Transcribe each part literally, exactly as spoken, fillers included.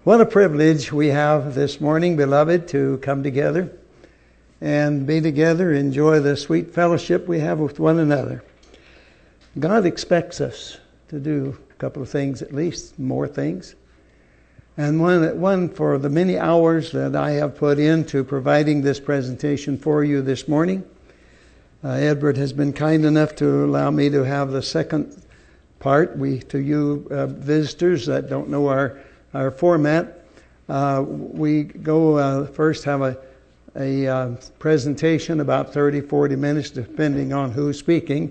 What a privilege we have this morning, beloved, to come together and be together, enjoy the sweet fellowship we have with one another. God expects us to do a couple of things, at least more things. And one, one for the many hours that I have put into providing this presentation for you this morning. Uh, Edward has been kind enough to allow me to have the second part. We, to you uh, visitors that don't know our Our format, uh, we go uh, first have a, a uh, presentation about thirty, forty minutes, depending on who's speaking.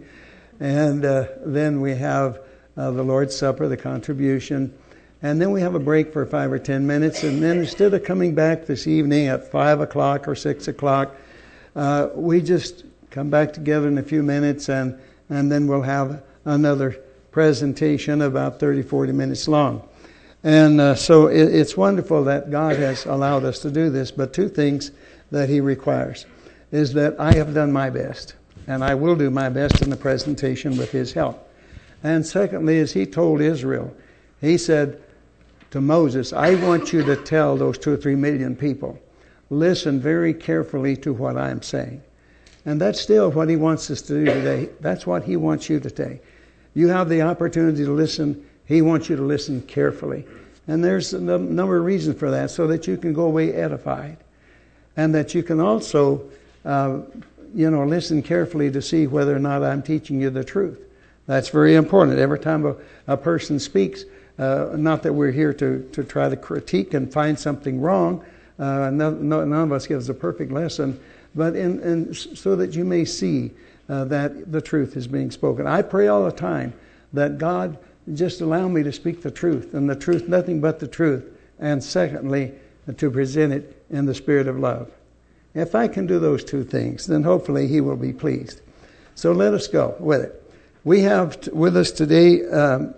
And uh, then we have uh, the Lord's Supper, the contribution. And then we have a break for five or ten minutes. And then instead of coming back this evening at five o'clock or six o'clock, uh, we just come back together in a few minutes, and, and then we'll have another presentation about thirty, forty minutes long. And uh, so it, it's wonderful that God has allowed us to do this. But two things that He requires is that I have done my best, and I will do my best in the presentation with His help. And secondly, as He told Israel, He said to Moses, I want you to tell those two or three million people, listen very carefully to what I'm saying. And that's still what He wants us to do today. That's what He wants you to say. You have the opportunity to listen. He wants you to listen carefully. And there's a number of reasons for that, so that you can go away edified. And that you can also, uh, you know, listen carefully to see whether or not I'm teaching you the truth. That's very important. Every time a, a person speaks, uh, not that we're here to, to try to critique and find something wrong. Uh, no, no, none of us gives a perfect lesson. But in, in, so that you may see uh, that the truth is being spoken. I pray all the time that God just allow me to speak the truth, and the truth, nothing but the truth. And secondly, to present it in the spirit of love. If I can do those two things, then hopefully He will be pleased. So let us go with it. We have t- with us today um,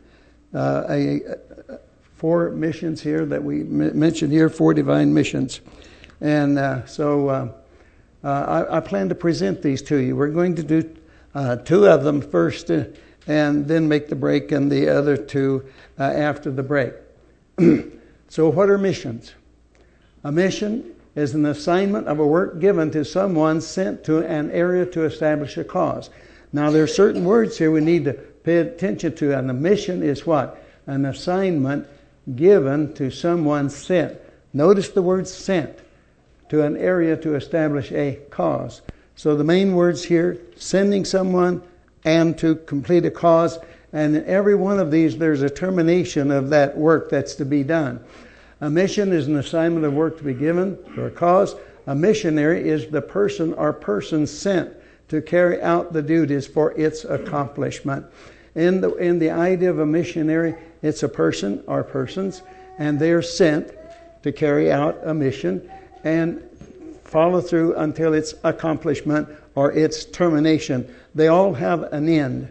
uh, a, a, four missions here that we m- mentioned here, four divine missions. And uh, so uh, uh, I, I plan to present these to you. We're going to do uh, two of them first, uh, and then make the break, and the other two uh, after the break. So what are missions? A mission is an assignment of a work given to someone sent to an area to establish a cause. Now there are certain words here we need to pay attention to, and the mission is what? An assignment given to someone sent. Notice the word sent, to an area to establish a cause. So the main words here, sending someone, and to complete a cause. And in every one of these, there's a termination of that work that's to be done. A mission is an assignment of work to be given for a cause. A missionary is the person or persons sent to carry out the duties for its accomplishment. In the, in the idea of a missionary, it's a person or persons, and they're sent to carry out a mission and follow through until its accomplishment or its termination. They all have an end.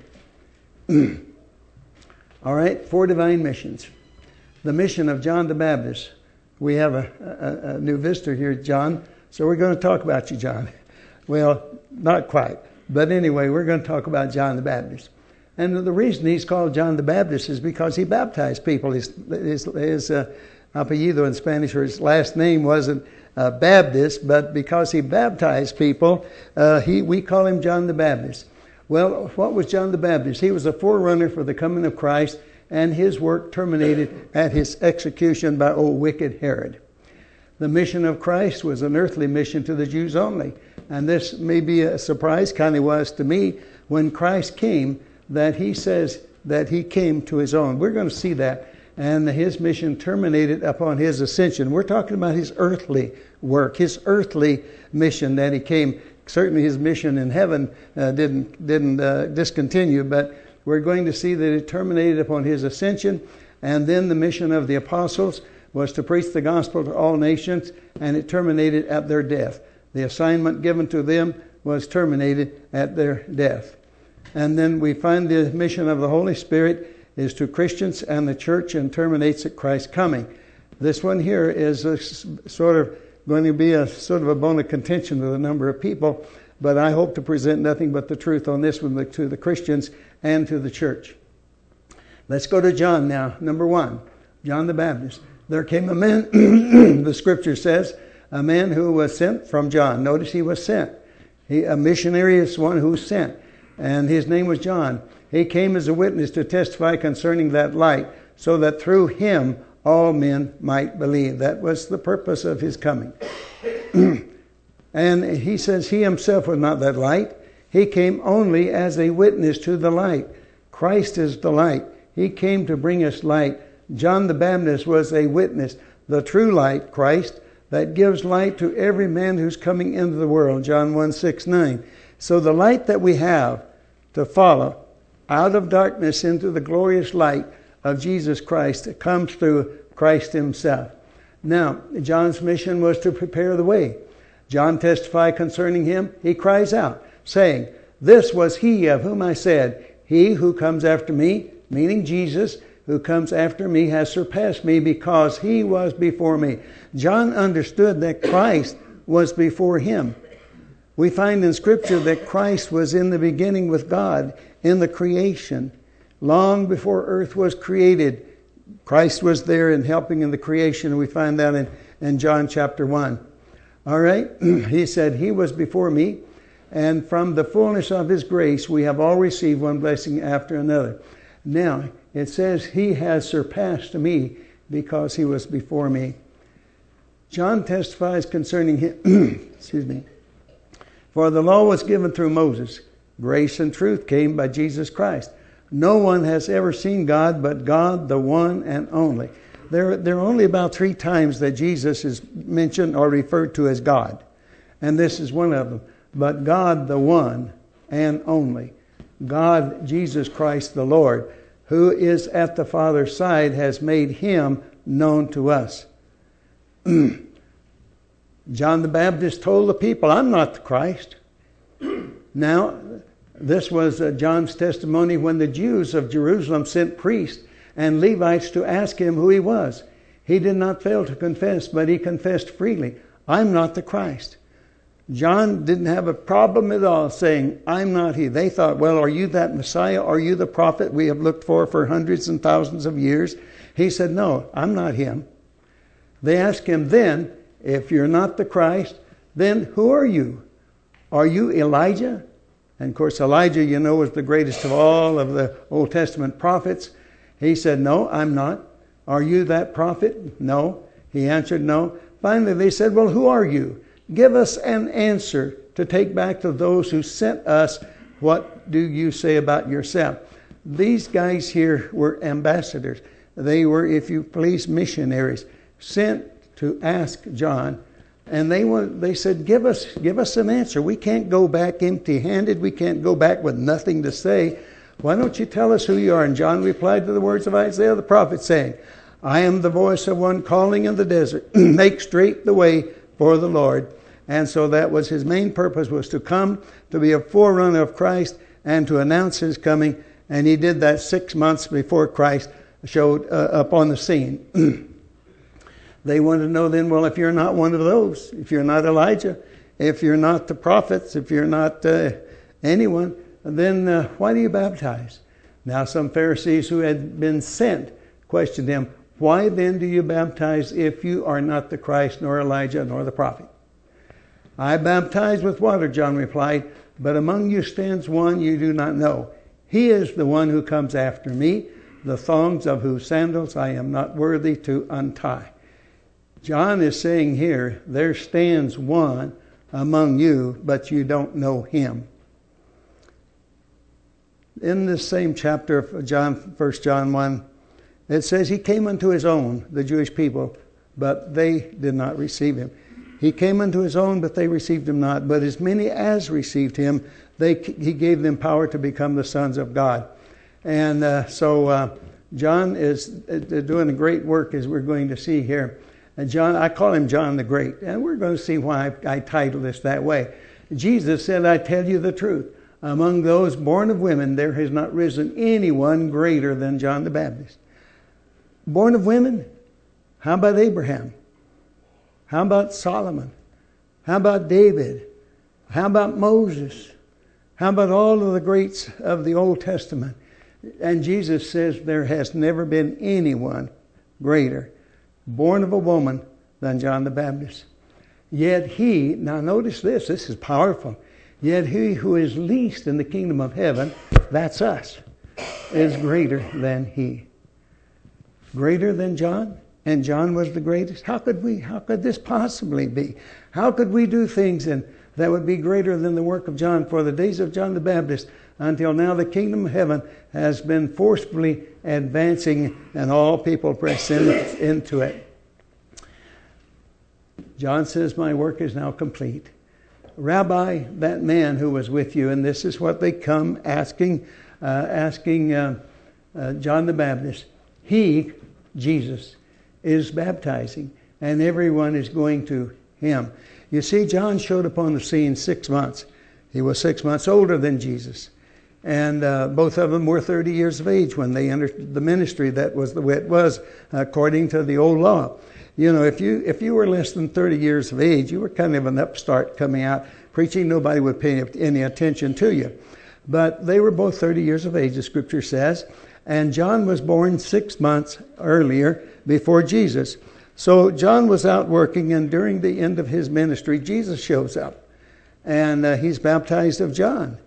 All right, four divine missions. The mission of John the Baptist. We have a, a, a new visitor here, John, so we're going to talk about you, John. Well, not quite, but anyway, we're going to talk about John the Baptist. And the reason he's called John the Baptist is because he baptized people. His, his, his uh, apellido in Spanish, or his last name wasn't uh, Baptist, but because he baptized people, uh, he we call him John the Baptist. Well, what was John the Baptist? He was a forerunner for the coming of Christ, and his work terminated at his execution by old wicked Herod. The mission of Christ was an earthly mission to the Jews only. And this may be a surprise, kind of was to me, when Christ came, that he says that he came to his own. We're going to see that. And his mission terminated upon his ascension. We're talking about his earthly work, his earthly mission that he came. Certainly his mission in heaven uh, didn't didn't uh, discontinue, but we're going to see that it terminated upon his ascension. And then the mission of the apostles was to preach the gospel to all nations, and it terminated at their death. The assignment given to them was terminated at their death. And then we find the mission of the Holy Spirit is to Christians and the church, and terminates at Christ's coming. This one here is a sort of going to be a sort of a bone of contention with a number of people, but I hope to present nothing but the truth on this one to the Christians and to the church. Let's go to John now, number one, John the Baptist. There came a man, the scripture says, a man who was sent from John. Notice he was sent. He, a missionary is one who's sent. And his name was John. He came as a witness to testify concerning that light, so that through him all men might believe. That was the purpose of his coming. And he says he himself was not that light. He came only as a witness to the light. Christ is the light. He came to bring us light. John the Baptist was a witness, the true light, Christ, that gives light to every man who's coming into the world. John one, six, nine. So the light that we have to follow out of darkness into the glorious light of Jesus Christ comes through Christ himself. Now, John's mission was to prepare the way. John testified concerning him. He cries out, saying, "This was he of whom I said, he who comes after me," meaning Jesus, "who comes after me has surpassed me because he was before me." John understood that Christ was before him. We find in Scripture that Christ was in the beginning with God in the creation. Long before earth was created, Christ was there and helping in the creation. We find that in, in John chapter one. All right, he said, "He was before me, and from the fullness of his grace we have all received one blessing after another." Now, it says he has surpassed me because he was before me. John testifies concerning him, excuse me, "For the law was given through Moses. Grace and truth came by Jesus Christ. No one has ever seen God but God, the one and only." There, there are only about three times that Jesus is mentioned or referred to as God. And this is one of them. But God, the one and only. God, Jesus Christ the Lord, who is at the Father's side, has made him known to us. John the Baptist told the people, "I'm not the Christ." Now, this was uh, John's testimony when the Jews of Jerusalem sent priests and Levites to ask him who he was. He did not fail to confess, but he confessed freely, "I'm not the Christ." John didn't have a problem at all saying, "I'm not he." They thought, "Well, are you that Messiah? Are you the prophet we have looked for for hundreds and thousands of years?" He said, "No, I'm not him." They asked him then, "If you're not the Christ, then who are you? Are you Elijah?" And of course, Elijah, you know, was the greatest of all of the Old Testament prophets. He said, "No, I'm not." "Are you that prophet?" "No." He answered, "No." Finally, they said, "Well, who are you? Give us an answer to take back to those who sent us. What do you say about yourself?" These guys here were ambassadors. They were, if you please, missionaries sent to ask John. And they wanted, they said, give us, give us an answer. We can't go back empty-handed. We can't go back with nothing to say. Why don't you tell us who you are? And John replied to the words of Isaiah the prophet, saying, "I am the voice of one calling in the desert, make straight the way for the Lord." And so that was his main purpose, was to come, to be a forerunner of Christ, and to announce his coming. And he did that six months before Christ showed uh, up on the scene. They wanted to know then, well, if you're not one of those, if you're not Elijah, if you're not the prophets, if you're not uh, anyone, then uh, why do you baptize? Now some Pharisees who had been sent questioned him, "Why then do you baptize if you are not the Christ, nor Elijah, nor the prophet?" "I baptize with water," John replied, "but among you stands one you do not know. He is the one who comes after me, the thongs of whose sandals I am not worthy to untie." John is saying here, there stands one among you, but you don't know him. In this same chapter of John, First John one, it says, "He came unto his own," the Jewish people, "but they did not receive him. He came unto his own, but they received him not. But as many as received him, they he gave them power to become the sons of God." And uh, so uh, John is uh, doing a great work, as we're going to see here. And John, I call him John the Great, and we're going to see why I, I titled this that way. Jesus said, "I tell you the truth. Among those born of women, there has not risen anyone greater than John the Baptist." Born of women? How about Abraham? How about Solomon? How about David? How about Moses? How about all of the greats of the Old Testament? And Jesus says there has never been anyone greater born of a woman than John the Baptist. Yet he, now notice this, this is powerful. Yet he who is least in the kingdom of heaven, that's us, is greater than he. Greater than John? And John was the greatest? How could we, how could this possibly be? How could we do things in, that would be greater than the work of John? For the days of John the Baptist, until now the kingdom of heaven has been forcefully advancing, and all people press in, into it. John says, my work is now complete. Rabbi, that man who was with you, and this is what they come asking, uh, asking uh, uh, John the Baptist. He, Jesus, is baptizing, and everyone is going to him. You see, John showed up on the scene six months. He was six months older than Jesus. And uh, both of them were thirty years of age when they entered the ministry. That was the way it was according to the old law. You know, if you if you were less than thirty years of age, you were kind of an upstart coming out preaching. Nobody would pay any attention to you. But they were both thirty years of age, the scripture says. And John was born six months earlier before Jesus. So John was out working, and during the end of his ministry, Jesus shows up. And uh, he's baptized of John.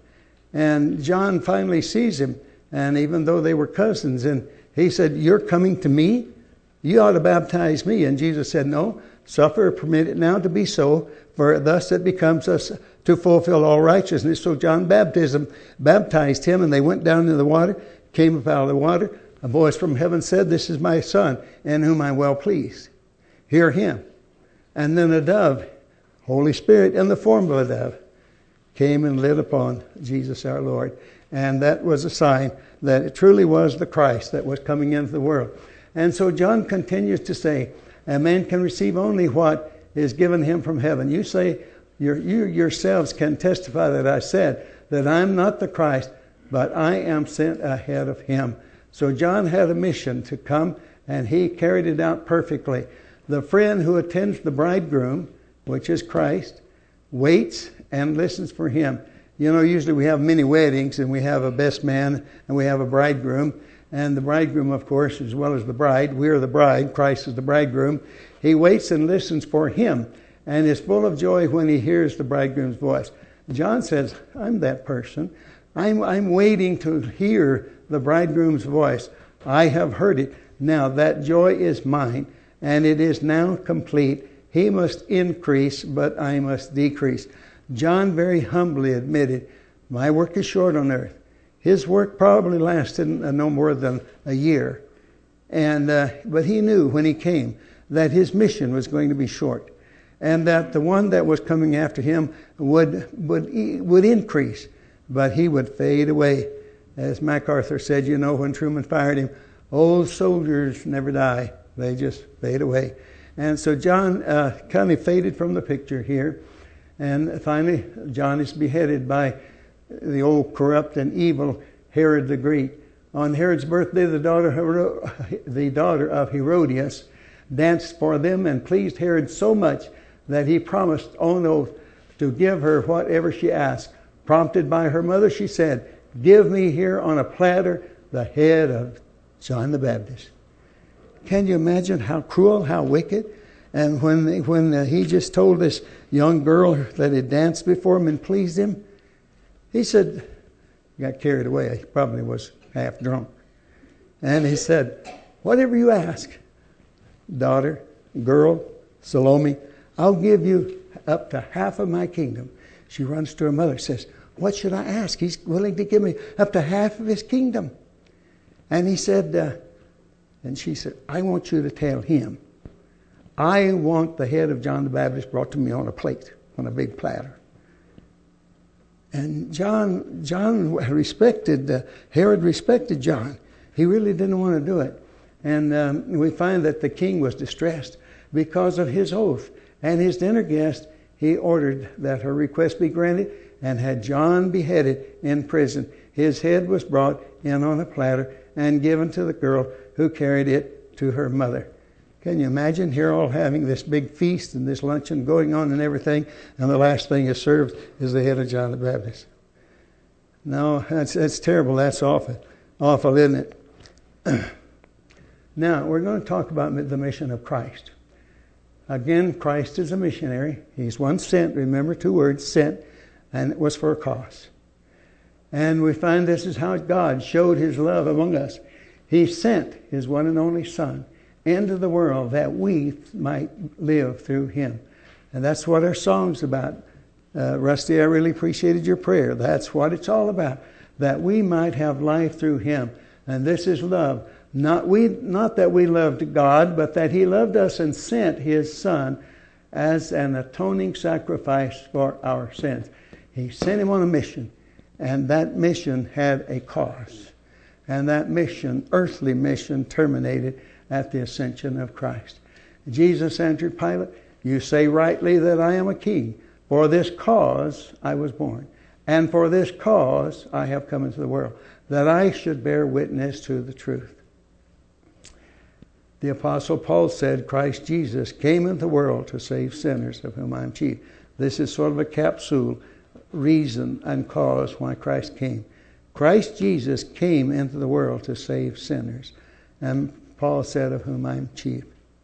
And John finally sees him. And even though they were cousins, and he said, you're coming to me? You ought to baptize me. And Jesus said, no, suffer, permit it now to be so, for thus it becomes us to fulfill all righteousness. So John baptism baptized him, and they went down into the water, came up out of the water. A voice from heaven said, this is my son, in whom I'm well pleased. Hear him. And then a dove, Holy Spirit in the form of a dove, came and lit upon Jesus our Lord. And that was a sign that it truly was the Christ that was coming into the world. And so John continues to say, a man can receive only what is given him from heaven. You say, you yourselves can testify that I said that I'm not the Christ, but I am sent ahead of him. So John had a mission to come, and he carried it out perfectly. The friend who attends the bridegroom, which is Christ, waits and listens for him. You know, usually we have many weddings, and we have a best man, and we have a bridegroom. And the bridegroom, of course, as well as the bride. We are the bride. Christ is the bridegroom. He waits and listens for him, and is full of joy when he hears the bridegroom's voice. John says, I'm that person. I'm, I'm waiting to hear the bridegroom's voice. I have heard it. Now that joy is mine, and it is now complete. He must increase, but I must decrease. John very humbly admitted, my work is short on earth. His work probably lasted no more than a year. And uh, but he knew when he came that his mission was going to be short, and that the one that was coming after him would would would increase, but he would fade away. As MacArthur said, you know, when Truman fired him, old soldiers never die. They just fade away. And so John uh, kind of faded from the picture here. And finally, John is beheaded by the old corrupt and evil Herod the Great. On Herod's birthday, the daughter, the daughter of Herodias danced for them and pleased Herod so much that he promised on oath to give her whatever she asked. Prompted by her mother, she said, give me here on a platter the head of John the Baptist. Can you imagine how cruel, how wicked? And when when uh, he just told this young girl that had danced before him and pleased him, he said, he got carried away. He probably was half drunk. And he said, whatever you ask, daughter, girl, Salome, I'll give you up to half of my kingdom. She runs to her mother and says, what should I ask? He's willing to give me up to half of his kingdom. And he said, uh, and she said, I want you to tell him, I want the head of John the Baptist brought to me on a plate, on a big platter. And John, John respected, uh, Herod respected John. He really didn't want to do it. And um, we find that the king was distressed because of his oath. And his dinner guest, he ordered that her request be granted and had John beheaded in prison. His head was brought in on a platter and given to the girl who carried it to her mother. Can you imagine here all having this big feast and this luncheon going on and everything, and the last thing is served is the head of John the Baptist? No, that's that's terrible. That's awful. Awful, isn't it? Now, we're going to talk about the mission of Christ. Again, Christ is a missionary. He's one sent, remember two words, sent, and it was for a cause. And we find this is how God showed his love among us. He sent his one and only Son into the world that we might live through him. And that's what our song's about. Uh, Rusty, I really appreciated your prayer. That's what it's all about. That we might have life through him. And this is love. Not we, not that we loved God, but that he loved us and sent his Son as an atoning sacrifice for our sins. He sent him on a mission, and that mission had a cause. And that mission, earthly mission, terminated at the ascension of Christ. Jesus answered Pilate, "You say rightly that I am a king. For this cause I was born, and for this cause I have come into the world, that I should bear witness to the truth." The Apostle Paul said, Christ Jesus came into the world to save sinners, of whom I am chief. This is sort of a capsule, reason and cause why Christ came. Christ Jesus came into the world to save sinners. And Paul said, of whom I am chief.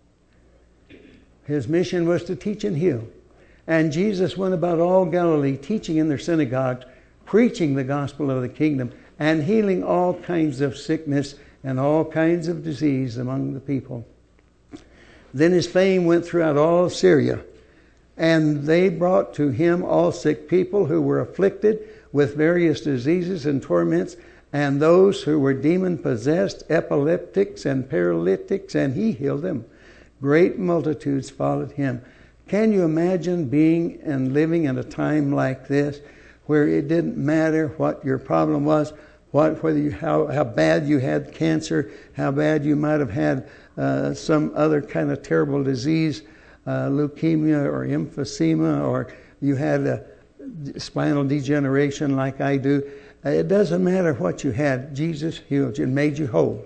His mission was to teach and heal. And Jesus went about all Galilee, teaching in their synagogues, preaching the gospel of the kingdom, and healing all kinds of sickness and all kinds of disease among the people. Then his fame went throughout all Syria, and they brought to him all sick people who were afflicted with various diseases and torments, and those who were demon-possessed, epileptics and paralytics, and he healed them. Great multitudes followed him. Can you imagine being and living in a time like this, where it didn't matter what your problem was, what whether you how how bad you had cancer, how bad you might have had uh, some other kind of terrible disease, uh, leukemia or emphysema, or you had a spinal degeneration like I do. Uh, it doesn't matter what you had. Jesus healed you and made you whole.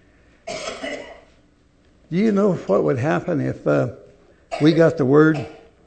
Do you know what would happen if uh, we got the word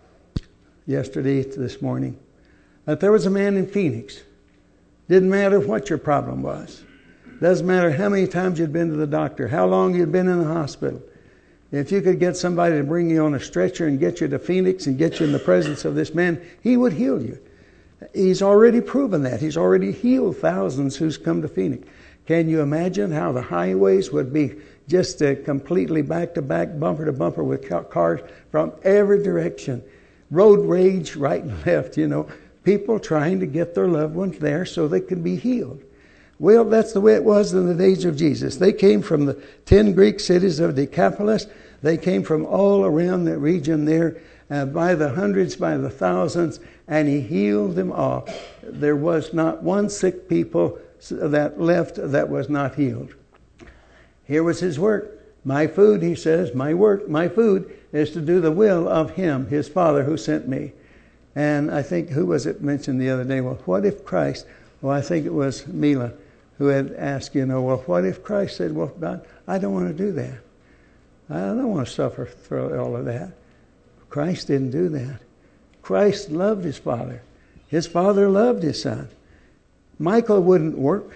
yesterday, this morning, that there was a man in Phoenix? Didn't matter what your problem was. Doesn't matter how many times you'd been to the doctor, how long you'd been in the hospital. If you could get somebody to bring you on a stretcher and get you to Phoenix and get you in the presence of this man, he would heal you. He's already proven that. He's already healed thousands who's come to Phoenix. Can you imagine how the highways would be just uh, completely back-to-back, bumper-to-bumper with cars from every direction? Road rage right and left, you know. People trying to get their loved ones there so they could be healed. Well, that's the way it was in the days of Jesus. They came from the ten Greek cities of Decapolis. They came from all around the region there, uh, by the hundreds, by the thousands, and he healed them all. There was not one sick people that left that was not healed. Here was his work. My food, he says, my work, my food is to do the will of him, his Father who sent me. And I think, who was it mentioned the other day? Well, what if Christ, well, I think it was Mila who had asked, you know, well, what if Christ said, well, God, I don't want to do that. I don't want to suffer through all of that. Christ didn't do that. Christ loved his Father. His Father loved his Son. Michael wouldn't work.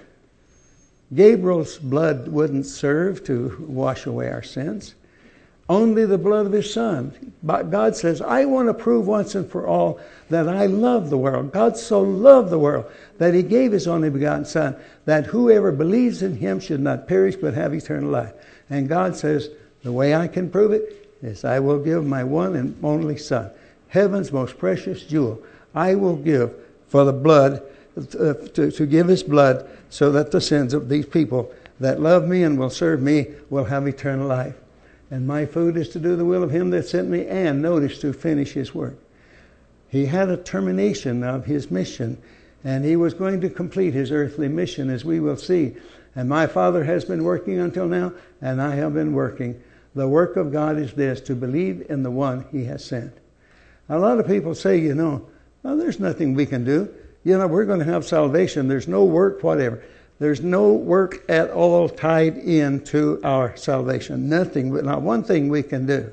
Gabriel's blood wouldn't serve to wash away our sins. Only the blood of his Son. But God says, I want to prove once and for all that I love the world. God so loved the world that he gave his only begotten Son, that whoever believes in him should not perish but have eternal life. And God says, the way I can prove it is I will give my one and only Son, heaven's most precious jewel. I will give for the blood, uh, to, to give his blood so that the sins of these people that love me and will serve me will have eternal life. And my food is to do the will of him that sent me, and notice, to finish his work. He had a termination of his mission, and he was going to complete his earthly mission, as we will see. And my Father has been working until now, and I have been working. The work of God is this, to believe in the one he has sent. A lot of people say, you know, well, there's nothing we can do. You know, we're going to have salvation. There's no work, whatever. There's no work at all tied into our salvation. Nothing, not one thing we can do.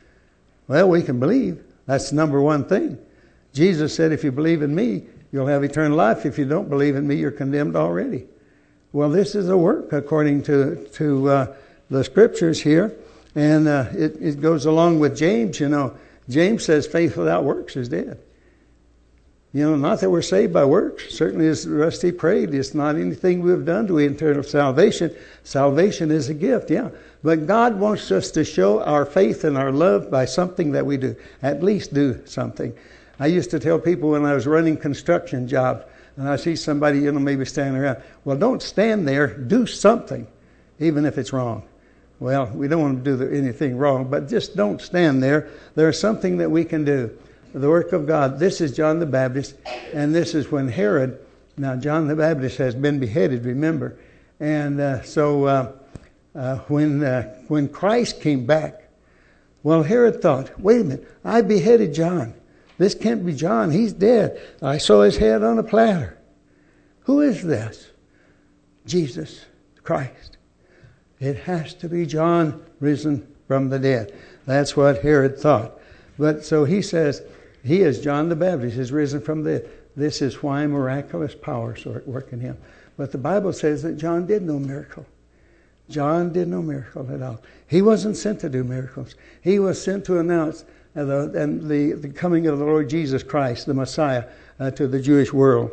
Well, we can believe. That's the number one thing. Jesus said, if you believe in me, you'll have eternal life. If you don't believe in me, you're condemned already. Well, this is a work according to, to uh, the scriptures here, and uh, it, it goes along with James. You know, James says faith without works is dead. You know, not that we're saved by works. Certainly, as Rusty prayed, it's not anything we've done to eternal salvation. Salvation is a gift, yeah. But God wants us to show our faith and our love by something that we do. At least do something. I used to tell people when I was running construction jobs, and I see somebody, you know, maybe standing around, well, don't stand there. Do something, even if it's wrong. Well, we don't want to do anything wrong, but just don't stand there. There's something that we can do. The work of God. This is John the Baptist, and this is when Herod, now John the Baptist has been beheaded, remember. And uh, so uh, uh, when uh, when Christ came back, well, Herod thought, wait a minute, I beheaded John. This can't be John. He's dead. I saw his head on a platter. Who is this? Jesus Christ. It has to be John risen from the dead. That's what Herod thought. But so he says, he is John the Baptist, is risen from the dead. This is why miraculous powers are at work in him. But the Bible says that John did no miracle. John did no miracle at all. He wasn't sent to do miracles. He was sent to announce uh, the, and the, the coming of the Lord Jesus Christ, the Messiah, uh, to the Jewish world.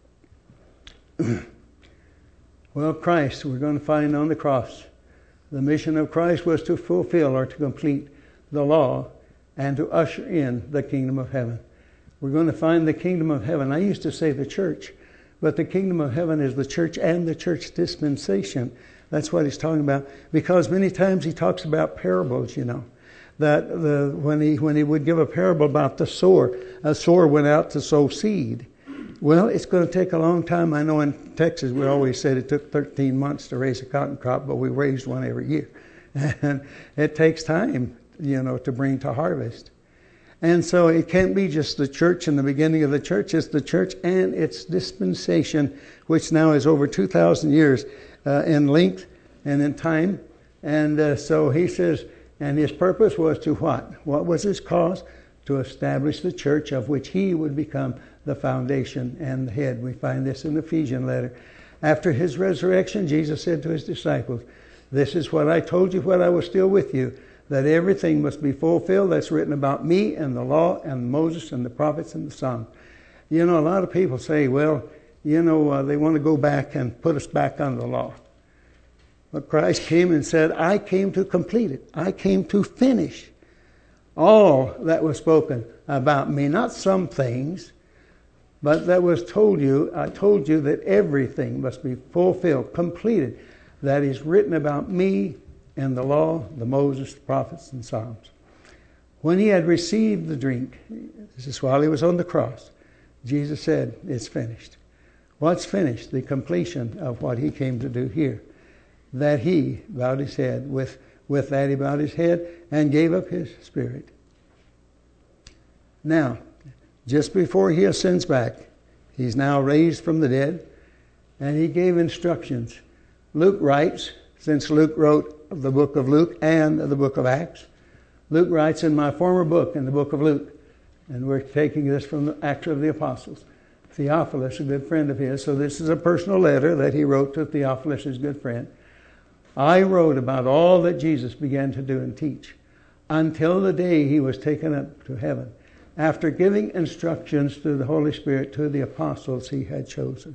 Well, Christ, we're going to find on the cross, the mission of Christ was to fulfill or to complete the law and to usher in the kingdom of heaven. We're going to find the kingdom of heaven. I used to say the church, but the kingdom of heaven is the church and the church dispensation. That's what he's talking about. Because many times he talks about parables, you know. That the when he when he would give a parable about the sower, a sower went out to sow seed. Well, it's going to take a long time. I know in Texas we always said it took thirteen months to raise a cotton crop, but we raised one every year. And it takes time, you know, to bring to harvest. And so it can't be just the church and the beginning of the church. It's the church and its dispensation, which now is over two thousand years uh, in length and in time. And uh, so he says, and his purpose was to what? What was his cause? To establish the church of which he would become the foundation and the head. We find this in the Ephesians letter. After his resurrection, Jesus said to his disciples, this is what I told you when I was still with you, that everything must be fulfilled that's written about me and the law and Moses and the prophets and the Psalms. You know, a lot of people say, well, you know, uh, they want to go back and put us back under the law. But Christ came and said, I came to complete it. I came to finish all that was spoken about me. Not some things, but that was told you. I told you that everything must be fulfilled, completed. That is written about me and the law, the Moses, the prophets, and Psalms. When he had received the drink, this is while he was on the cross, Jesus said, it's finished. What's finished? The completion of what he came to do here. That he bowed his head. With, with that he bowed his head and gave up his spirit. Now, just before he ascends back, he's now raised from the dead, and he gave instructions. Luke writes, since Luke wrote the book of Luke and the book of Acts, Luke writes in my former book, in the book of Luke, and we're taking this from the Acts of the Apostles. Theophilus, a good friend of his, so this is a personal letter that he wrote to Theophilus, his good friend. I wrote about all that Jesus began to do and teach until the day he was taken up to heaven, after giving instructions through the Holy Spirit to the apostles he had chosen.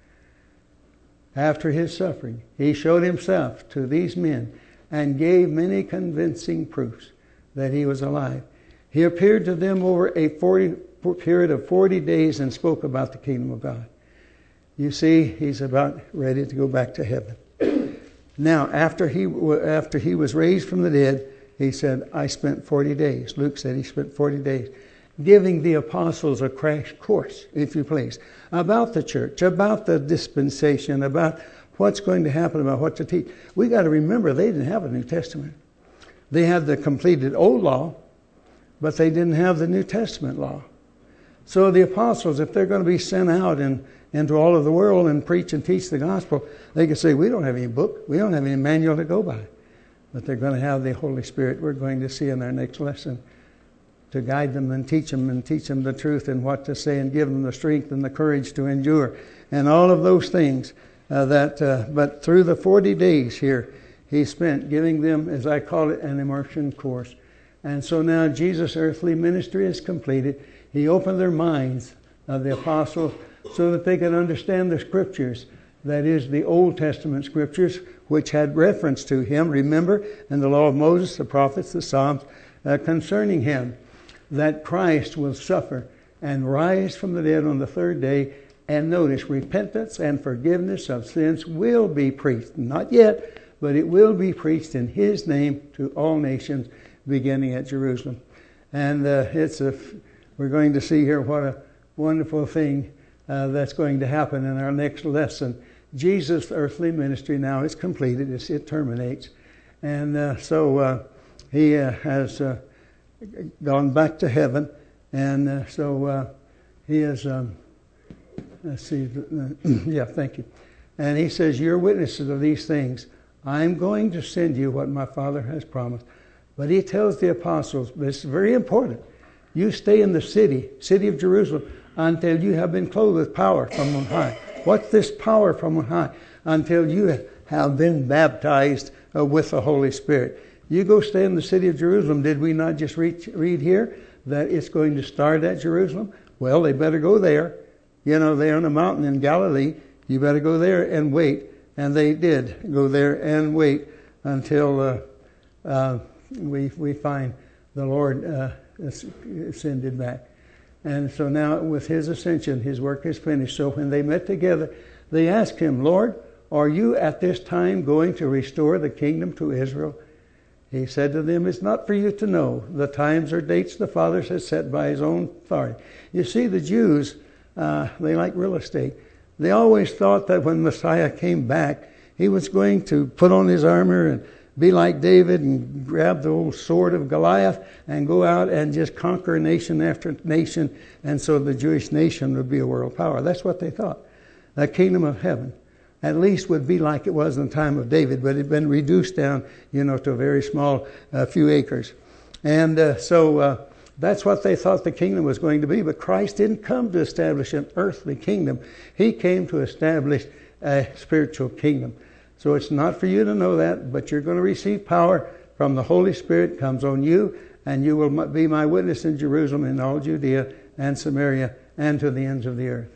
After his suffering, he showed himself to these men and gave many convincing proofs that he was alive. He appeared to them over a forty, period of forty days and spoke about the kingdom of God. You see, he's about ready to go back to heaven. Now, after he after he was raised from the dead, he said, I spent forty days. Luke said he spent forty days giving the apostles a crash course, if you please, about the church, about the dispensation, about what's going to happen, about what to teach. We got to remember they didn't have a New Testament. They had the completed Old Law, but they didn't have the New Testament law. So the apostles, if they're going to be sent out and into all of the world and preach and teach the gospel, they could say, we don't have any book, we don't have any manual to go by. But they're going to have the Holy Spirit, we're going to see in our next lesson, to guide them and teach them and teach them the truth and what to say and give them the strength and the courage to endure and all of those things. Uh, that, uh, but through the forty days here, he spent giving them, as I call it, an immersion course. And so now Jesus' earthly ministry is completed. He opened their minds of the apostles so that they could understand the scriptures. That is, the Old Testament scriptures, which had reference to him. Remember, in the law of Moses, the prophets, the Psalms, uh, concerning him, that Christ will suffer and rise from the dead on the third day. And notice, repentance and forgiveness of sins will be preached. Not yet, but it will be preached in his name to all nations, beginning at Jerusalem. And uh, it's a, we're going to see here what a wonderful thing uh, that's going to happen in our next lesson. Jesus' earthly ministry now is completed. It's, it terminates. And uh, so uh, he uh, has uh, gone back to heaven. And uh, so uh, he is, um, let's see, uh, yeah, thank you. And he says, you're witnesses of these things. I'm going to send you what my Father has promised. But he tells the apostles, this is very important, you stay in the city, city of Jerusalem, until you have been clothed with power from on high. What's this power from on high? Until you have been baptized uh, with the Holy Spirit. You go stay in the city of Jerusalem. Did we not just read, read here that it's going to start at Jerusalem? Well, they better go there. You know, they're on a mountain in Galilee. You better go there and wait. And they did go there and wait until uh, uh, we we find the Lord uh, ascended back. And so now with his ascension, his work is finished. So when they met together, they asked him, Lord, are you at this time going to restore the kingdom to Israel? He said to them, it's not for you to know the times or dates the Father has set by his own authority. You see, the Jews, uh, they like real estate. They always thought that when Messiah came back, he was going to put on his armor and be like David and grab the old sword of Goliath and go out and just conquer nation after nation. And so the Jewish nation would be a world power. That's what they thought. The kingdom of heaven at least would be like it was in the time of David, but it had been reduced down, you know, to a very small uh, few acres. And uh, so uh, that's what they thought the kingdom was going to be. But Christ didn't come to establish an earthly kingdom. He came to establish a spiritual kingdom. So it's not for you to know that, but you're going to receive power from the Holy Spirit comes on you, and you will be my witness in Jerusalem, in all Judea and Samaria, and to the ends of the earth.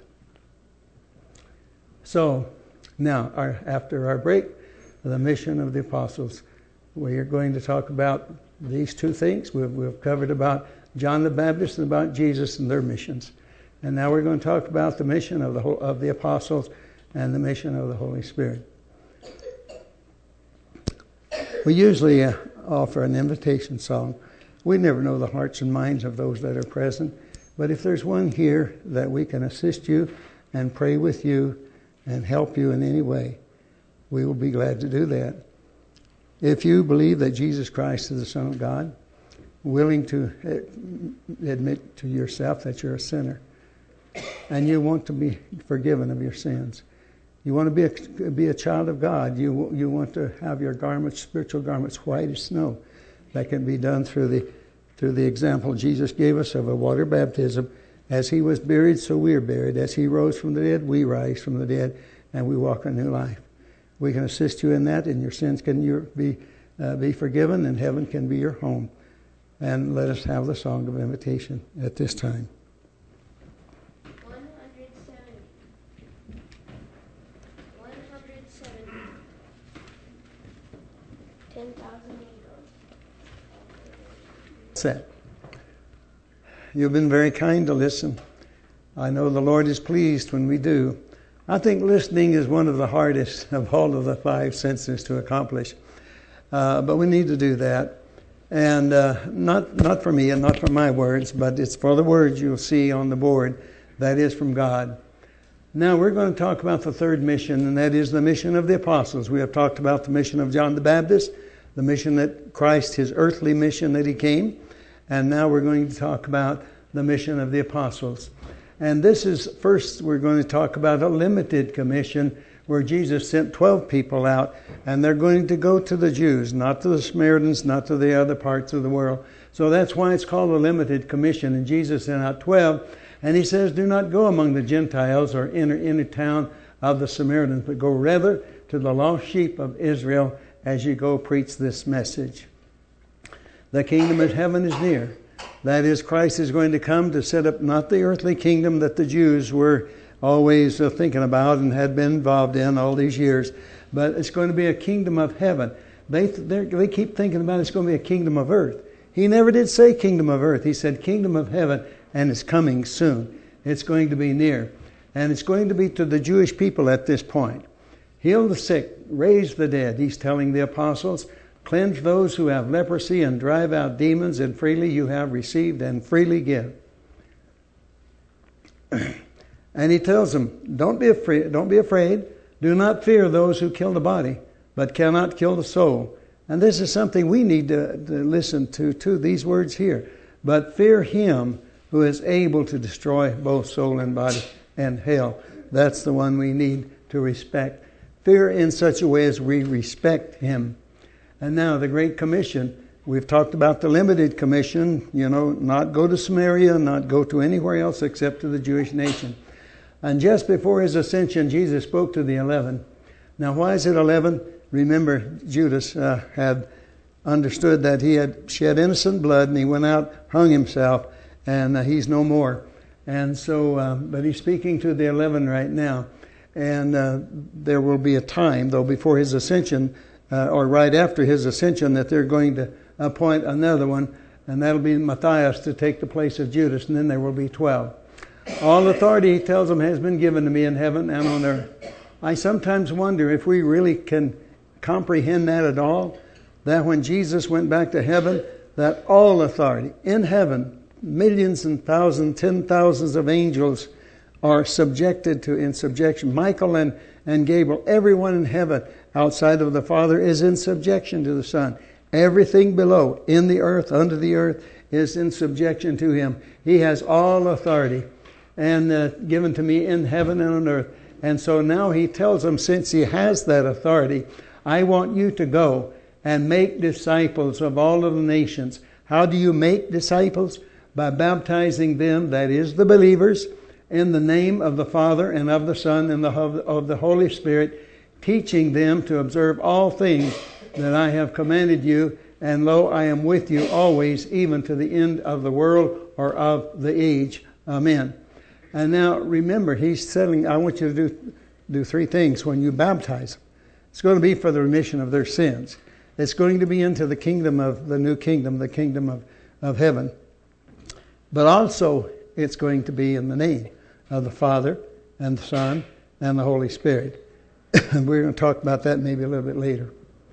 So now, our, after our break, the mission of the apostles, we are going to talk about these two things. We've, we've covered about John the Baptist and about Jesus and their missions. And now we're going to talk about the mission of the of the apostles and the mission of the Holy Spirit. We usually uh, offer an invitation song. We never know the hearts and minds of those that are present. But if there's one here that we can assist you and pray with you and help you in any way, we will be glad to do that. If you believe that Jesus Christ is the Son of God, willing to admit to yourself that you're a sinner, and you want to be forgiven of your sins, you want to be a, be a child of God, you you want to have your garments, spiritual garments, white as snow. That can be done through the through the example Jesus gave us of a water baptism. As he was buried, so we are buried. As he rose from the dead, we rise from the dead, and we walk a new life. We can assist you in that, and your sins can your, be uh, be forgiven, and heaven can be your home. And let us have the song of invitation at this time. one hundred seventy. one hundred seventy. ten thousand eagles. Set. You've been very kind to listen. I know the Lord is pleased when we do. I think listening is one of the hardest of all of the five senses to accomplish. Uh, but we need to do that. And uh, not not for me and not for my words, but it's for the words you'll see on the board. That is from God. Now we're going to talk about the third mission, and that is the mission of the apostles. We have talked about the mission of John the Baptist, the mission that Christ, his earthly mission that he came. And now we're going to talk about the mission of the apostles. And this is, first we're going to talk about a limited commission where Jesus sent twelve people out, and they're going to go to the Jews, not to the Samaritans, not to the other parts of the world. So that's why it's called a limited commission. And Jesus sent out twelve, and he says, do not go among the Gentiles or enter any town of the Samaritans, but go rather to the lost sheep of Israel as you go preach this message. The kingdom of heaven is near. That is, Christ is going to come to set up not the earthly kingdom that the Jews were always uh, thinking about and had been involved in all these years, but it's going to be a kingdom of heaven. They they keep thinking about it's going to be a kingdom of earth. He never did say kingdom of earth. He said kingdom of heaven, and it's coming soon. It's going to be near. And it's going to be to the Jewish people at this point. Heal the sick, raise the dead, he's telling the apostles. Cleanse those who have leprosy and drive out demons, and freely you have received and freely give. And he tells them, don't be afraid, don't be afraid. Do not fear those who kill the body, but cannot kill the soul. And this is something we need to, to listen to, to these words here. But fear him who is able to destroy both soul and body and hell. That's the one we need to respect. Fear in such a way as we respect him. And now the Great Commission. We've talked about the limited commission, you know, not go to Samaria, not go to anywhere else except to the Jewish nation. And just before his ascension, Jesus spoke to the eleven. Now, why is it eleven? Remember, Judas uh, had understood that he had shed innocent blood, and he went out, hung himself, and uh, he's no more. And so, uh, but he's speaking to the eleven right now. And uh, there will be a time, though, before his ascension, uh, or right after his ascension, that they're going to appoint another one, and that'll be Matthias to take the place of Judas, and then there will be twelve. All authority, he tells them, has been given to me in heaven and on earth. I sometimes wonder if we really can comprehend that at all, that when Jesus went back to heaven, that all authority in heaven, millions and thousands, ten thousands of angels are subjected to, in subjection. Michael and, and Gabriel, everyone in heaven outside of the Father is in subjection to the Son. Everything below, in the earth, under the earth, is in subjection to him. He has all authority and uh, given to me in heaven and on earth. And so now he tells them, since he has that authority, I want you to go and make disciples of all of the nations. How do you make disciples? By baptizing them, that is the believers, in the name of the Father and of the Son and the, of the Holy Spirit, teaching them to observe all things that I have commanded you, and lo, I am with you always, even to the end of the world or of the age. Amen. And now remember, he's telling, I want you to do, do three things when you baptize. It's going to be for the remission of their sins. It's going to be into the kingdom of the new kingdom, the kingdom of, of heaven. But also, it's going to be in the name of the Father and the Son and the Holy Spirit. And we're going to talk about that maybe a little bit later.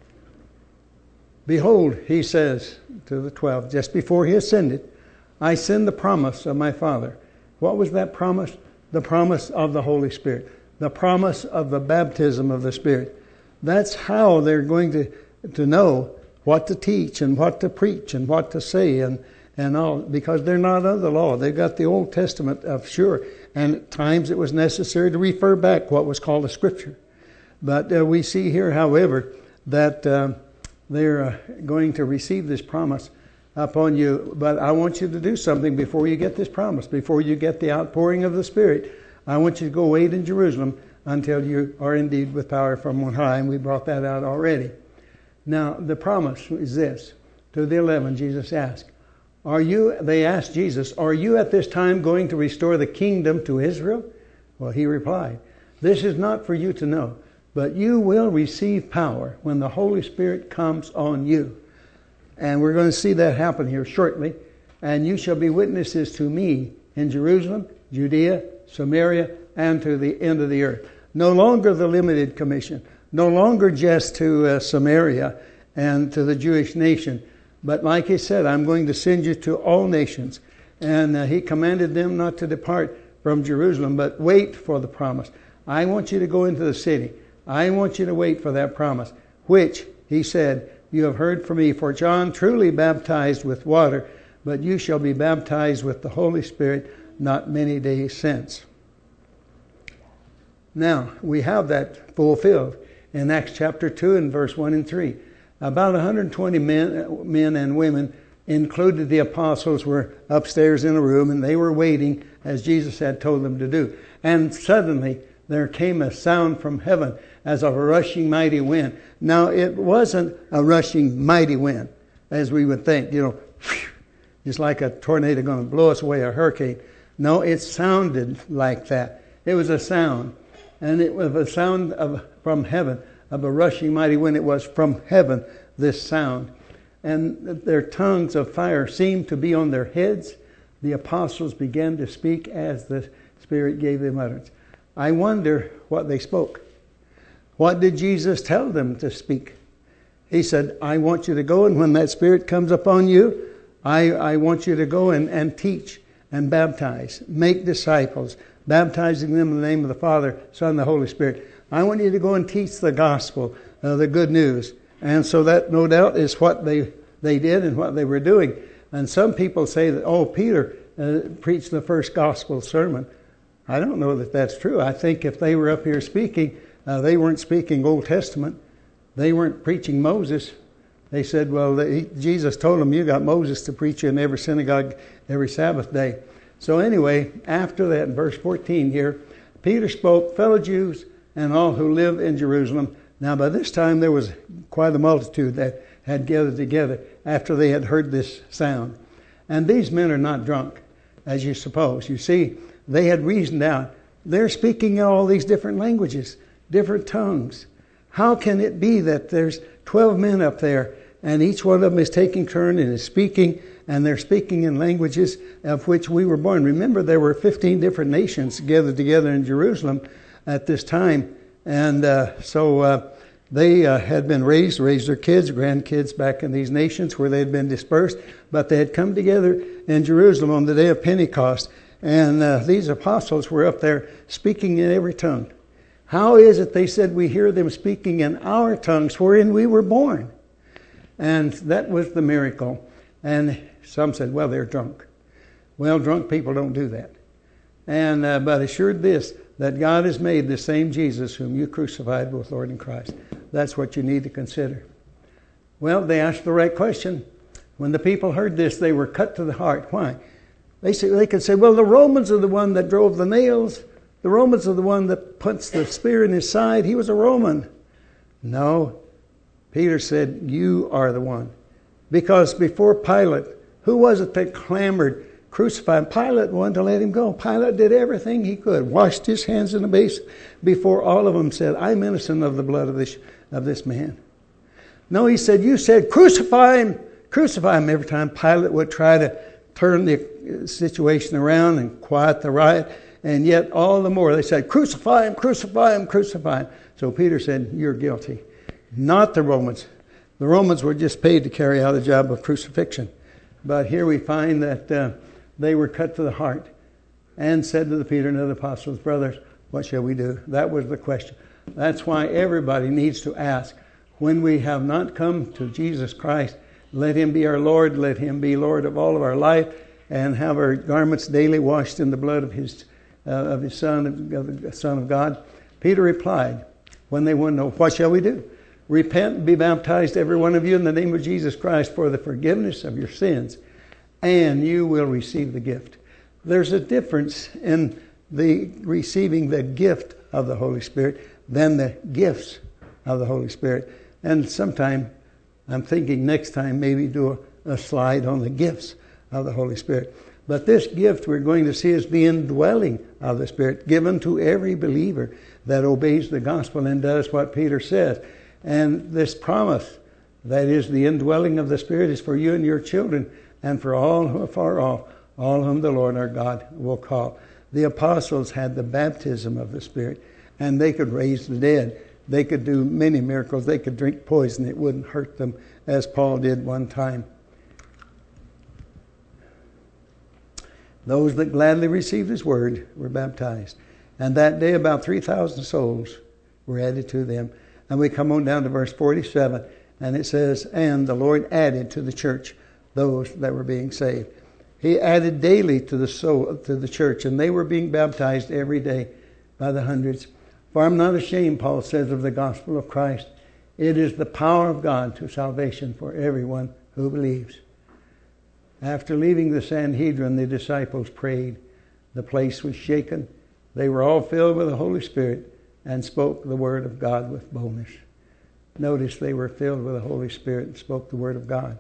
Behold, he says to the twelve, just before he ascended, I send the promise of my Father. What was that promise? The promise of the Holy Spirit. The promise of the baptism of the Spirit. That's how they're going to, to know what to teach and what to preach and what to say and, and all, because they're not under the law. They've got the Old Testament, of sure, and at times it was necessary to refer back what was called a Scripture. But uh, we see here, however, that uh, they're uh, going to receive this promise upon you. But I want you to do something before you get this promise, before you get the outpouring of the Spirit. I want you to go wait in Jerusalem until you are indeed with power from on high, and we brought that out already. Now, the promise is this. To the eleven, Jesus asked, Are you, they asked Jesus, are you at this time going to restore the kingdom to Israel? Well, he replied, This is not for you to know, but you will receive power when the Holy Spirit comes on you. And we're going to see that happen here shortly. And you shall be witnesses to me in Jerusalem, Judea, Samaria, and to the end of the earth. No longer the limited commission. No longer just to uh, Samaria and to the Jewish nation. But like he said, I'm going to send you to all nations. And uh, he commanded them not to depart from Jerusalem, but wait for the promise. I want you to go into the city. I want you to wait for that promise, which, he said, you have heard from me. For John truly baptized with water, but you shall be baptized with the Holy Spirit not many days since. Now, we have that fulfilled in Acts chapter two and verse one and three. About one hundred twenty men, men and women, included the apostles, were upstairs in a room, and they were waiting as Jesus had told them to do. And suddenly there came a sound from heaven as of a rushing mighty wind. Now, it wasn't a rushing mighty wind, as we would think, you know, just like a tornado going to blow us away, a hurricane. No, it sounded like that. It was a sound. And it was a sound of from heaven, of a rushing mighty wind. It was from heaven, this sound. And their tongues of fire seemed to be on their heads. The apostles began to speak as the Spirit gave them utterance. I wonder what they spoke. What did Jesus tell them to speak? He said, I want you to go, and when that Spirit comes upon you, I, I want you to go and, and teach and baptize, make disciples, baptizing them in the name of the Father, Son, and the Holy Spirit. I want you to go and teach the gospel, uh, the good news. And so that, no doubt, is what they, they did and what they were doing. And some people say that, oh, Peter uh, preached the first gospel sermon. I don't know that that's true. I think if they were up here speaking, uh, they weren't speaking Old Testament. They weren't preaching Moses. They said, well, they, Jesus told them, you got Moses to preach in every synagogue every Sabbath day. So anyway, after that, in verse fourteen here, Peter spoke, fellow Jews and all who live in Jerusalem. Now by this time there was quite a multitude that had gathered together after they had heard this sound. And these men are not drunk, as you suppose. You see, they had reasoned out. They're speaking all these different languages, different tongues. How can it be that there's twelve men up there and each one of them is taking turn and is speaking, and they're speaking in languages of which we were born? Remember, there were fifteen different nations gathered together in Jerusalem at this time. And uh, so uh, they uh, had been raised, raised their kids, grandkids back in these nations where they had been dispersed. But they had come together in Jerusalem on the day of Pentecost. And uh, these apostles were up there speaking in every tongue. How is it, they said, we hear them speaking in our tongues wherein we were born? And that was the miracle. And some said, well, they're drunk. Well, drunk people don't do that. And uh, but assured this, that God has made the same Jesus whom you crucified both Lord and Christ. That's what you need to consider. Well, they asked the right question. When the people heard this, they were cut to the heart. Why? They say, they could say, well, the Romans are the one that drove the nails. The Romans are the one that puts the spear in his side. He was a Roman. No. Peter said, you are the one. Because before Pilate, who was it that clamored, crucify him? Pilate wanted to let him go. Pilate did everything he could, washed his hands in the basin before all of them said, I'm innocent of the blood of this, of this man. No, he said, you said, crucify him, crucify him. Every time Pilate would try to turn the situation around and quiet the riot. And yet all the more they said, crucify him, crucify him, crucify him. So Peter said, you're guilty. Not the Romans. The Romans were just paid to carry out the job of crucifixion. But here we find that uh, they were cut to the heart and said to the Peter and other apostles, brothers, what shall we do? That was the question. That's why everybody needs to ask, when we have not come to Jesus Christ, let him be our Lord, let him be Lord of all of our life, and have our garments daily washed in the blood of his uh, of his Son, of the Son of God. Peter replied, when they want to know, what shall we do? Repent and be baptized, every one of you, in the name of Jesus Christ for the forgiveness of your sins, and you will receive the gift. There's a difference in the receiving the gift of the Holy Spirit than the gifts of the Holy Spirit. And sometime, I'm thinking next time maybe do a, a slide on the gifts of the Holy Spirit. But this gift we're going to see is the indwelling of the Spirit given to every believer that obeys the gospel and does what Peter says. And this promise, that is the indwelling of the Spirit, is for you and your children and for all who are far off, all whom the Lord our God will call. The apostles had the baptism of the Spirit, and they could raise the dead. They could do many miracles. They could drink poison. It wouldn't hurt them, as Paul did one time. Those that gladly received his word were baptized. And that day about three thousand souls were added to them. And we come on down to verse forty-seven. And it says, and the Lord added to the church those that were being saved. He added daily to the soul, to the church. And they were being baptized every day by the hundreds. For I'm not ashamed, Paul says, of the gospel of Christ. It is the power of God to salvation for everyone who believes. After leaving the Sanhedrin, the disciples prayed. The place was shaken. They were all filled with the Holy Spirit and spoke the word of God with boldness. Notice they were filled with the Holy Spirit and spoke the word of God.